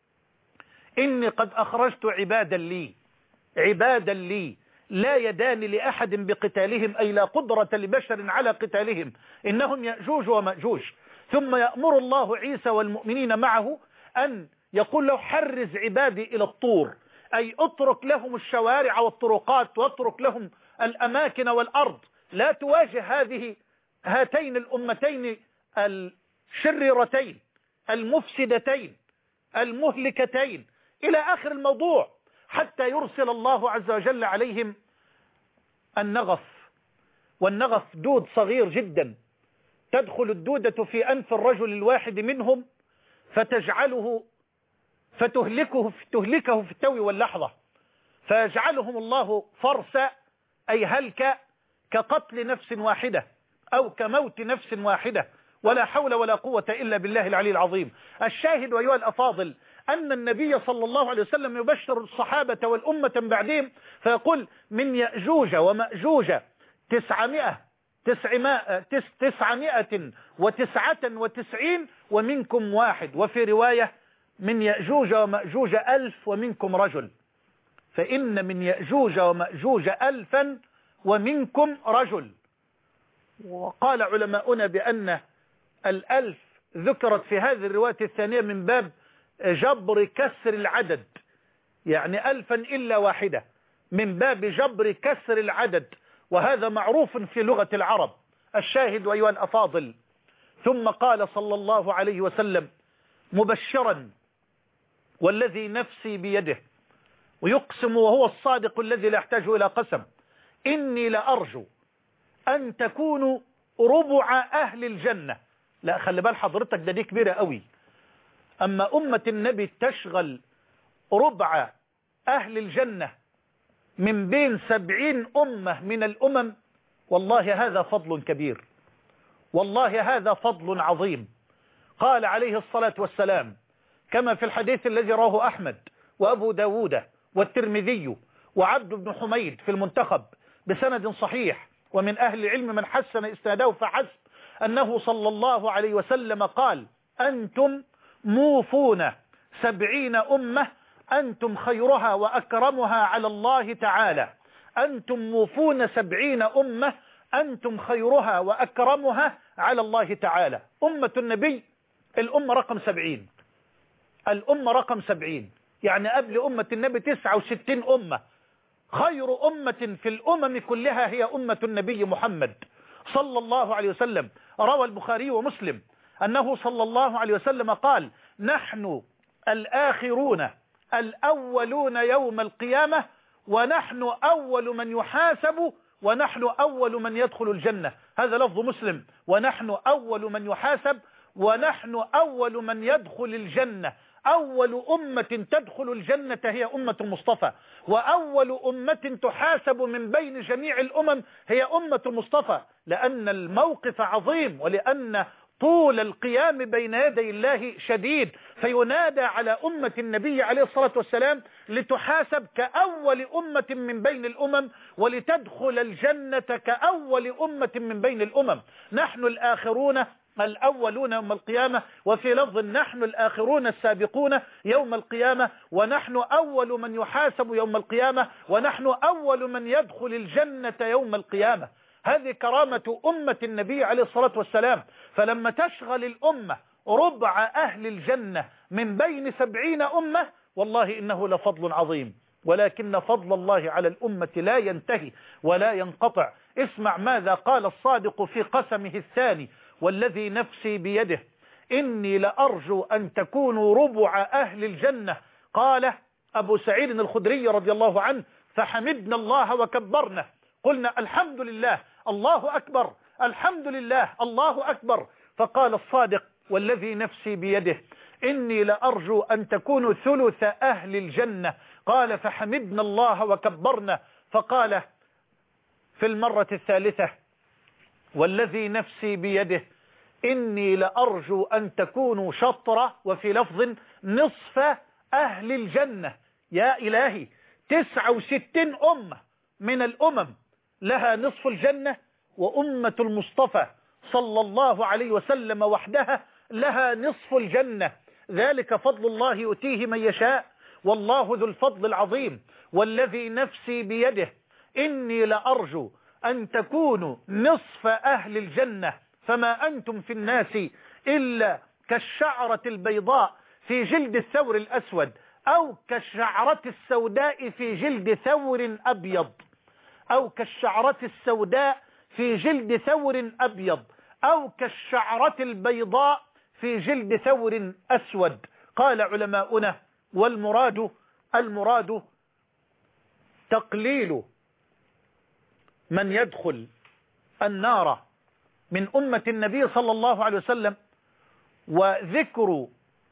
إني قد أخرجت عبادا لي عبادا لي لا يدان لأحد بقتالهم، أي لا قدرة لبشر على قتالهم، إنهم يأجوج ومأجوج. ثم يأمر الله عيسى والمؤمنين معه أن يقول له: حرز عبادي إلى الطور، أي اترك لهم الشوارع والطرقات واترك لهم الأماكن والأرض، لا تواجه هذه هاتين الأمتين الشريرتين المفسدتين المهلكتين إلى آخر الموضوع، حتى يرسل الله عز وجل عليهم النغف. والنغف دود صغير جدا، تدخل الدودة في أنف الرجل الواحد منهم فتجعله فتهلكه تهلكه في التو واللحظة، فيجعلهم الله فرسا، أي هلك، كقتل نفس واحدة أو كموت نفس واحدة، ولا حول ولا قوة إلا بالله العلي العظيم. الشاهد أيها الأفاضل أن النبي صلى الله عليه وسلم يبشر الصحابة والأمة بعدهم فيقول: من يأجوج ومأجوج تسعمائة تسعمائة تسعمائة وتسعة وتسعين ومنكم واحد، وفي رواية: من يأجوج ومأجوج ألف ومنكم رجل، فإن من يأجوج ومأجوج ألفا ومنكم رجل. وقال علماؤنا بأن الألف ذكرت في هذه الرواية الثانية من باب جبر كسر العدد، يعني ألفا إلا واحدة، من باب جبر كسر العدد، وهذا معروف في لغة العرب. الشاهد أيها الأفاضل: ثم قال صلى الله عليه وسلم مبشرا والذي نفسي بيده، ويقسم وهو الصادق الذي لا يحتاج إلى قسم: إني لأرجو أن تكونوا ربع أهل الجنة. لا، خلي بال حضرتك، ده دي كبيرة قوي. أما أمة النبي تشغل ربع أهل الجنة من بين سبعين أمة من الأمم، والله هذا فضل كبير، والله هذا فضل عظيم. قال عليه الصلاة والسلام كما في الحديث الذي رواه أحمد وأبو داود والترمذي وعبد بن حميد في المنتخب بسند صحيح، ومن أهل العلم من حسن إسناده فحسب، أنه صلى الله عليه وسلم قال: أنتم موفون سبعين أمة أنتم خيرها وأكرمها على الله تعالى، أنتم موفون سبعين أمة أنتم خيرها وأكرمها على الله تعالى. أمة النبي الأمة رقم سبعين، الأمة رقم سبعين، يعني قبل أمة النبي تسعة وستين أمة. خير أمة في الأمم كلها هي أمة النبي محمد صلى الله عليه وسلم. روى البخاري ومسلم أنه صلى الله عليه وسلم قال: نحن الآخرون الأولون يوم القيامة، ونحن أول من يحاسب، ونحن أول من يدخل الجنة. هذا لفظ مسلم: ونحن أول من يحاسب ونحن أول من يدخل الجنة. أول أمة تدخل الجنة هي أمة المصطفى، وأول أمة تحاسب من بين جميع الأمم هي أمة المصطفى، لأن الموقف عظيم ولأن طول القيام بين يدي الله شديد، فينادى على أمة النبي عليه الصلاة والسلام لتحاسب كأول أمة من بين الأمم، ولتدخل الجنة كأول أمة من بين الأمم. نحن الآخرون الأولون يوم القيامة، وفي لفظ: نحن الآخرون السابقون يوم القيامة، ونحن أول من يحاسب يوم القيامة، ونحن أول من يدخل الجنة يوم القيامة. هذه كرامة أمة النبي عليه الصلاة والسلام. فلما تشغل الأمة ربع أهل الجنة من بين سبعين أمة، والله إنه لفضل عظيم، ولكن فضل الله على الأمة لا ينتهي ولا ينقطع. اسمع ماذا قال الصادق في قسمه الثاني والذي نفسي بيده إني لأرجو أن تكونوا ربع أهل الجنة. قال أبو سعيد الخدري رضي الله عنه فحمدنا الله وكبرنا، قلنا الحمد لله الله أكبر، الحمد لله الله أكبر. فقال الصادق والذي نفسي بيده إني لأرجو أن تكونوا ثلث أهل الجنة. قال فحمدنا الله وكبرنا. فقال في المرة الثالثة والذي نفسي بيده إني لأرجو أن تكونوا شطرة، وفي لفظ نصف أهل الجنة. يا إلهي، تسعة وستين أمة من الأمم لها نصف الجنة، وأمة المصطفى صلى الله عليه وسلم وحدها لها نصف الجنة. ذلك فضل الله يؤتيه من يشاء والله ذو الفضل العظيم. والذي نفسي بيده إني لأرجو أن تكونوا نصف أهل الجنة، فما أنتم في الناس إلا كالشعرة البيضاء في جلد الثور الأسود، أو كالشعرة السوداء في جلد ثور أبيض، أو كالشعرة السوداء في جلد ثور أبيض، أو كالشعرة البيضاء في جلد ثور أسود. قال علماؤنا والمراد المراد تقليل من يدخل النار من أمة النبي صلى الله عليه وسلم، وذكر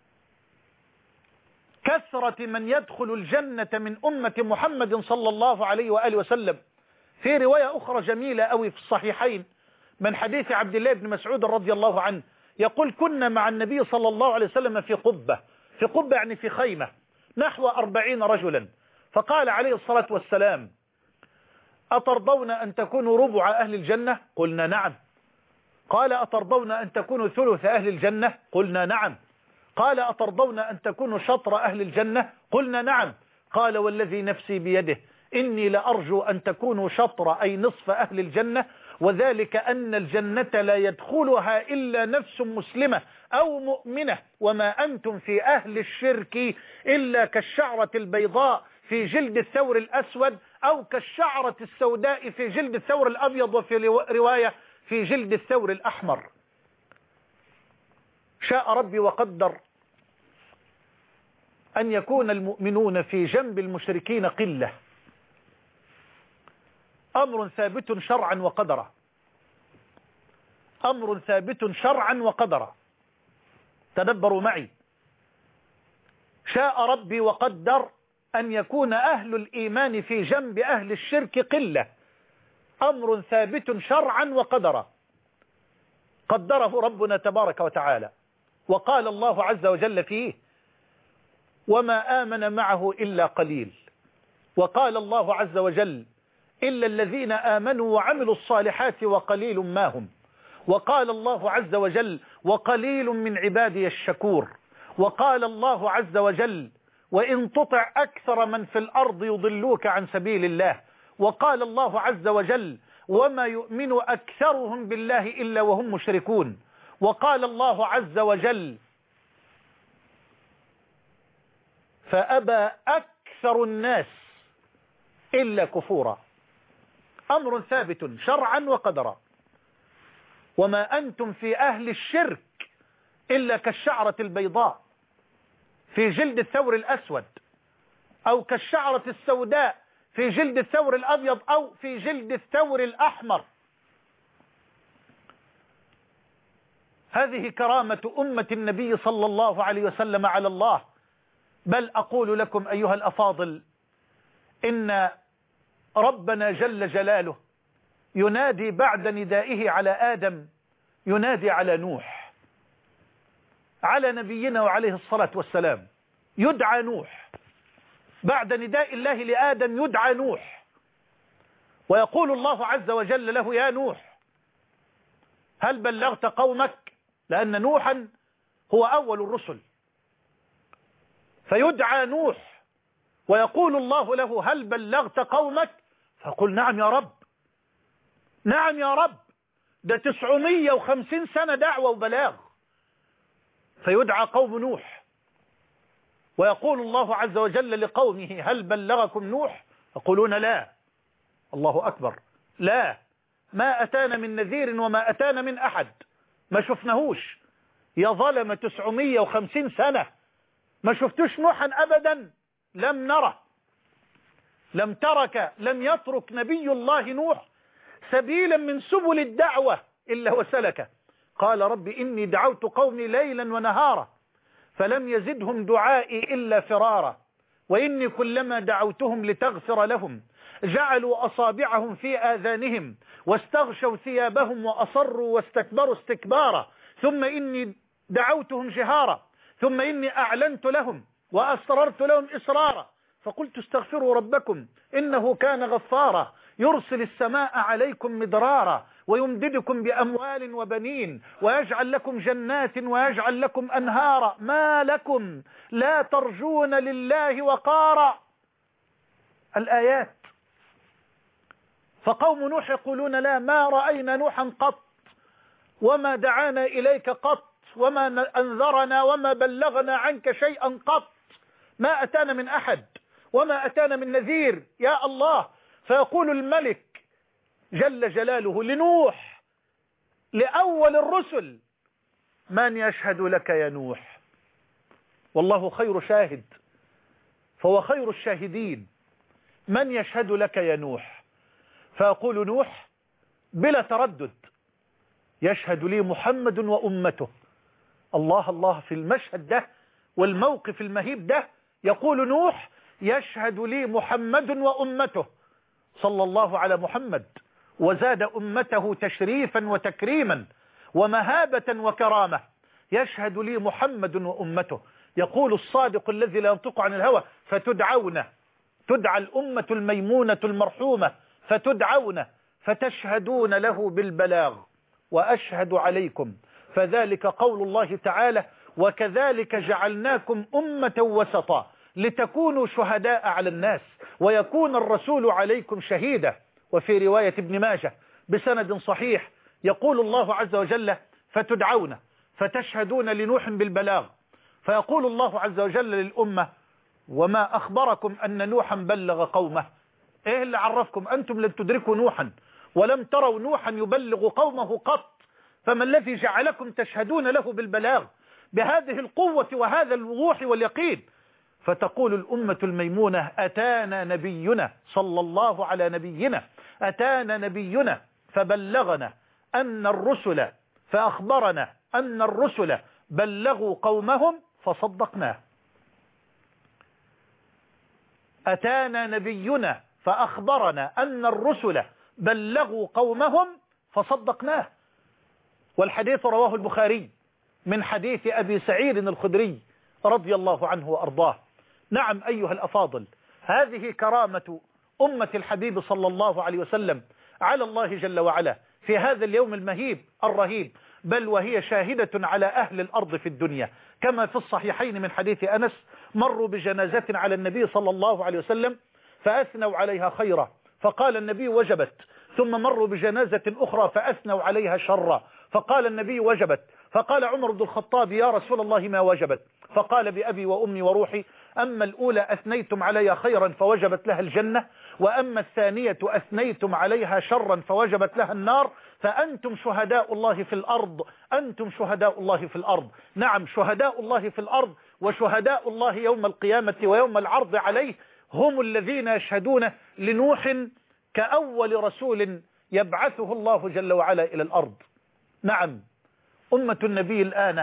كثرة من يدخل الجنة من أمة محمد صلى الله عليه وآله وسلم. في رواية أخرى جميلة أوي في الصحيحين من حديث عبد الله بن مسعود رضي الله عنه يقول كنا مع النبي صلى الله عليه وسلم في قبة، في قبة يعني في خيمة، نحو أربعين رجلا. فقال عليه الصلاة والسلام أترضون أن تكونوا ربع أهل الجنة؟ قلنا نعم. قال أترضون أن تكونوا ثلث أهل الجنة؟ قلنا نعم. قال أترضون أن تكونوا شطر أهل الجنة؟ قلنا نعم. قال والذي نفسي بيده إني لأرجو أن تكونوا شطر أي نصف أهل الجنة، وذلك أن الجنة لا يدخلها إلا نفس مسلمة أو مؤمنة، وما أنتم في أهل الشرك إلا كالشعرة البيضاء في جلد الثور الأسود، أو كالشعرة السوداء في جلد الثور الأبيض، وفي رواية في جلد الثور الأحمر. شاء ربي وقدر أن يكون المؤمنون في جنب المشركين قلة، أمر ثابت شرعا وقدرا، أمر ثابت شرعا وقدرا. تدبروا معي، شاء ربي وقدر أن يكون أهل الإيمان في جنب أهل الشرك قلة، أمر ثابت شرعا وقدرا، قدره ربنا تبارك وتعالى. وقال الله عز وجل فيه وما آمن معه إلا قليل. وقال الله عز وجل إلا الذين آمنوا وعملوا الصالحات وقليل ما هم. وقال الله عز وجل وقليل من عبادي الشكور. وقال الله عز وجل وإن تطع أكثر من في الأرض يضلوك عن سبيل الله. وقال الله عز وجل وما يؤمن أكثرهم بالله إلا وهم مشركون. وقال الله عز وجل فأبى أكثر الناس إلا كفورا. أمر ثابت شرعا وقدرا. وما أنتم في أهل الشرك إلا كالشعرة البيضاء في جلد الثور الأسود، أو كالشعرة السوداء في جلد الثور الأبيض، أو في جلد الثور الأحمر. هذه كرامة أمة النبي صلى الله عليه وسلم على الله. بل أقول لكم أيها الأفاضل إن ربنا جل جلاله ينادي بعد ندائه على آدم ينادي على نوح، على نبينا وعليه الصلاة والسلام. يدعى نوح بعد نداء الله لآدم، يدعى نوح، ويقول الله عز وجل له يا نوح هل بلغت قومك؟ لأن نوحا هو أول الرسل، فيدعى نوح ويقول الله له هل بلغت قومك؟ فقل نعم يا رب، نعم يا رب، ده تسعمية وخمسين سنة دعوة وبلاغ. فيدعى قوم نوح ويقول الله عز وجل لقومه هل بلغكم نوح؟ يقولون لا. الله أكبر، لا، ما أتانا من نذير وما أتانا من أحد. ما شفناهوش يا ظلم تسعمية وخمسين سنة ما شفتوش نوحا أبدا. لم نره، لم ترك لم يترك نبي الله نوح سبيلا من سبل الدعوة إلا وسلكه. قال رب إني دعوت قومي ليلا ونهارا فلم يزدهم دعائي إلا فرارا وإني كلما دعوتهم لتغفر لهم جعلوا أصابعهم في آذانهم واستغشوا ثيابهم وأصروا واستكبروا استكبارا ثم إني دعوتهم جهارا ثم إني أعلنت لهم وأسررت لهم إسرارا فقلت استغفروا ربكم إنه كان غفارا يرسل السماء عليكم مدرارا ويمددكم بأموال وبنين ويجعل لكم جنات ويجعل لكم أنهارا ما لكم لا ترجون لله وقارا. الآيات. فقوم نوح يقولون لا ما رأينا نوحا قط وما دعانا إليك قط وما أنذرنا وما بلغنا عنك شيئا قط ما أتانا من أحد وما أتانا من نذير يا الله. فيقول الملك جل جلاله لنوح لأول الرسل من يشهد لك يا نوح؟ والله خير شاهد فهو خير الشاهدين. من يشهد لك يا نوح؟ فيقول نوح بلا تردد يشهد لي محمد وأمته. الله الله في المشهد ده والموقف المهيب ده يقول نوح يشهد لي محمد وأمته صلى الله على محمد وزاد أمته تشريفا وتكريما ومهابة وكرامة. يشهد لي محمد وأمته. يقول الصادق الذي لا ينطق عن الهوى فتدعون تدعى الأمة الميمونة المرحومة فتدعون فتشهدون له بالبلاغ وأشهد عليكم فذلك قول الله تعالى وكذلك جعلناكم أمة وسطا لتكونوا شهداء على الناس ويكون الرسول عليكم شهيدا. وفي رواية ابن ماجه بسند صحيح يقول الله عز وجل فتدعون فتشهدون لنوح بالبلاغ فيقول الله عز وجل للأمة وما أخبركم أن نوحا بلغ قومه؟ إيه اللي عرفكم؟ أنتم لن تدركوا نوحا ولم تروا نوحا يبلغ قومه قط فما الذي جعلكم تشهدون له بالبلاغ بهذه القوة وهذا الوضوح واليقين؟ فتقول الأمة الميمونة أتانا نبينا صلى الله على نبينا أتانا نبينا فبلغنا أن الرسل فأخبرنا أن الرسل بلغوا قومهم فصدقناه. أتانا نبينا فأخبرنا أن الرسل بلغوا قومهم فصدقناه. والحديث رواه البخاري من حديث أبي سعيد الخدري رضي الله عنه وأرضاه. نعم أيها الأفاضل هذه كرامة أمة الحبيب صلى الله عليه وسلم على الله جل وعلا في هذا اليوم المهيب الرهيب بل وهي شاهدة على أهل الأرض في الدنيا كما في الصحيحين من حديث أنس مروا بجنازة على النبي صلى الله عليه وسلم فأثنوا عليها خيرا فقال النبي وجبت ثم مروا بجنازة أخرى فأثنوا عليها شرا فقال النبي وجبت فقال عمر بن الخطاب يا رسول الله ما وجبت فقال بأبي وأمي وروحي أما الأولى أثنيتم عليها خيرا فوجبت لها الجنة وأما الثانية أثنيتم عليها شرا فوجبت لها النار فأنتم شهداء الله في الأرض أنتم شهداء الله في الأرض. نعم شهداء الله في الأرض وشهداء الله يوم القيامة ويوم العرض عليه هم الذين يشهدون لنوح كأول رسول يبعثه الله جل وعلا إلى الأرض. نعم أمة النبي الآن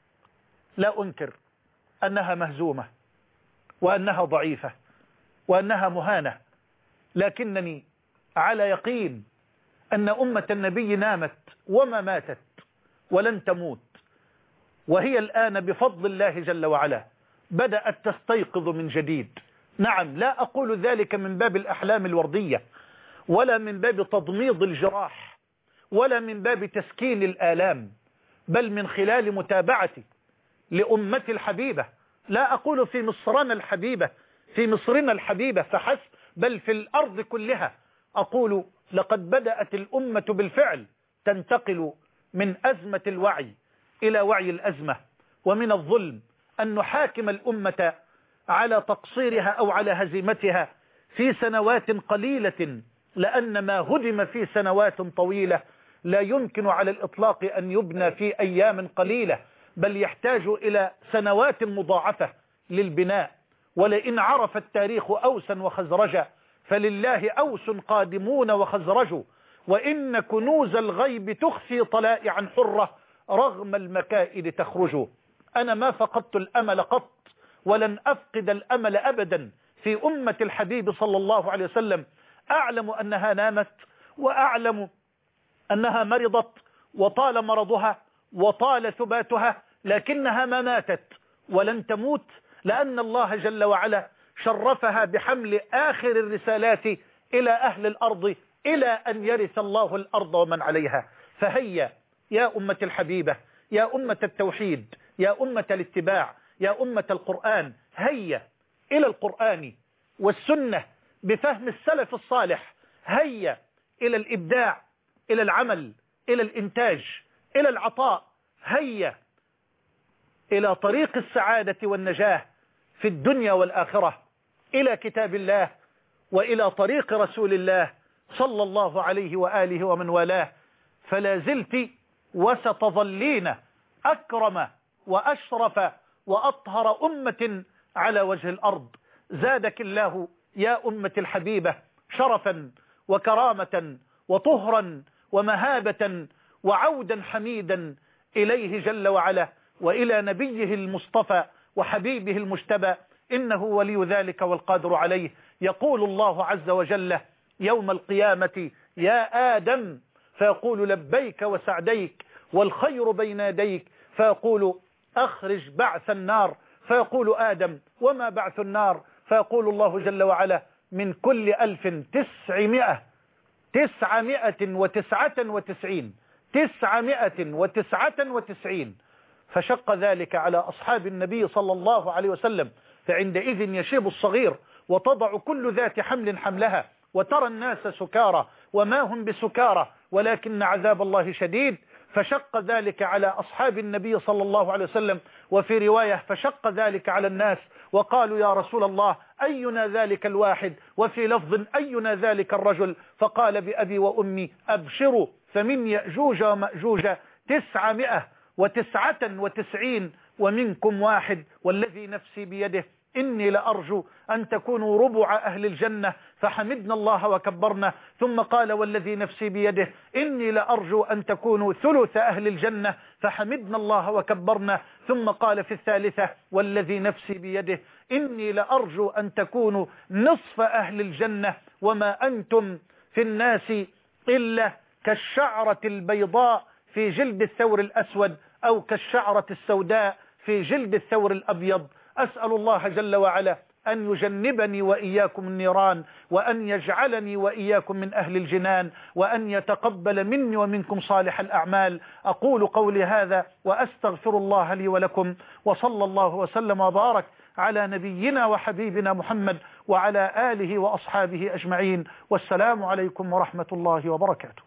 لا أنكر أنها مهزومة وأنها ضعيفة وأنها مهانة لكنني على يقين أن أمة النبي نامت وما ماتت ولن تموت وهي الآن بفضل الله جل وعلا بدأت تستيقظ من جديد. نعم لا أقول ذلك من باب الأحلام الوردية ولا من باب تضميض الجراح ولا من باب تسكين الآلام بل من خلال متابعتي لأمة الحبيبة. لا أقول في مصرنا الحبيبة في مصرنا الحبيبة فحسب بل في الأرض كلها. أقول لقد بدأت الأمة بالفعل تنتقل من أزمة الوعي إلى وعي الأزمة ومن الظلم أن نحاكم الأمة على تقصيرها أو على هزيمتها في سنوات قليلة لأن ما هدم في سنوات طويلة لا يمكن على الإطلاق أن يبنى في أيام قليلة، بل يحتاج إلى سنوات مضاعفة للبناء. ولئن عرف التاريخ أوسا وخزرجا فلله أوس قادمون وخزرج، وإن كنوز الغيب تخفي طلائعا حرة رغم المكائد تخرج. أنا ما فقدت الأمل قط ولن أفقد الأمل أبدا في أمة الحبيب صلى الله عليه وسلم. أعلم أنها نامت، وأعلم أنها مرضت وطال مرضها وطال ثباتها، لكنها ما ماتت ولن تموت، لأن الله جل وعلا شرفها بحمل آخر الرسالات إلى أهل الأرض إلى أن يرث الله الأرض ومن عليها. فهيا يا أمة الحبيبة، يا أمة التوحيد، يا أمة الاتباع، يا أمة القرآن، هيا إلى القرآن والسنة بفهم السلف الصالح، هيا إلى الإبداع، إلى العمل، إلى الإنتاج، إلى العطاء، هيا إلى طريق السعادة والنجاة في الدنيا والآخرة، إلى كتاب الله وإلى طريق رسول الله صلى الله عليه وآله ومن والاه. فلا زلت وستظلين أكرم وأشرف وأطهر أمة على وجه الأرض. زادك الله يا أمة الحبيبة شرفا وكرامة وطهرا ومهابة وعودا حميدا إليه جل وعلا وإلى نبيه المصطفى وحبيبه المجتبى، إنه ولي ذلك والقادر عليه. يقول الله عز وجل يوم القيامة يا آدم، فيقول لبيك وسعديك والخير بين يديك، فيقول أخرج بعث النار، فيقول آدم وما بعث النار، فيقول الله جل وعلا من كل ألف تسعمائة تسعمائة وتسعة وتسعين تسعمائة وتسعة وتسعين. فشق ذلك على أصحاب النبي صلى الله عليه وسلم، فعندئذ يشيب الصغير وتضع كل ذات حمل حملها، وترى الناس سكارى وما هم بسكارى ولكن عذاب الله شديد. فشق ذلك على أصحاب النبي صلى الله عليه وسلم، وفي رواية فشق ذلك على الناس وقالوا يا رسول الله أينا ذلك الواحد، وفي لفظ أينا ذلك الرجل، فقال بأبي وأمي أبشروا فمن يأجوج ومأجوج تسعمائة وتسعة وتسعين ومنكم واحد، والذي نفسي بيده إني لأرجو أن تكونوا ربع أهل الجنة، فحمدنا الله وكبرنا، ثم قال والذي نفسي بيده إني لأرجو أن تكونوا ثلث أهل الجنة، فحمدنا الله وكبرنا، ثم قال في الثالثة والذي نفسي بيده إني لأرجو أن تكونوا نصف أهل الجنة، وما أنتم في الناس إلا كالشعرة البيضاء في جلد الثور الأسود، أو كالشعرة السوداء في جلد الثور الأبيض. أسأل الله جل وعلا أن يجنبني وإياكم النيران، وأن يجعلني وإياكم من أهل الجنان، وأن يتقبل مني ومنكم صالح الأعمال. أقول قولي هذا وأستغفر الله لي ولكم، وصلى الله وسلم وبارك على نبينا وحبيبنا محمد وعلى آله وأصحابه أجمعين، والسلام عليكم ورحمة الله وبركاته.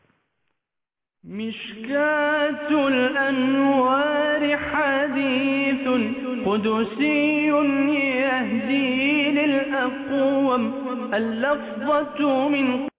مشكاة الأنوار حديث قدسي يهدي للأقوم، اللفظة من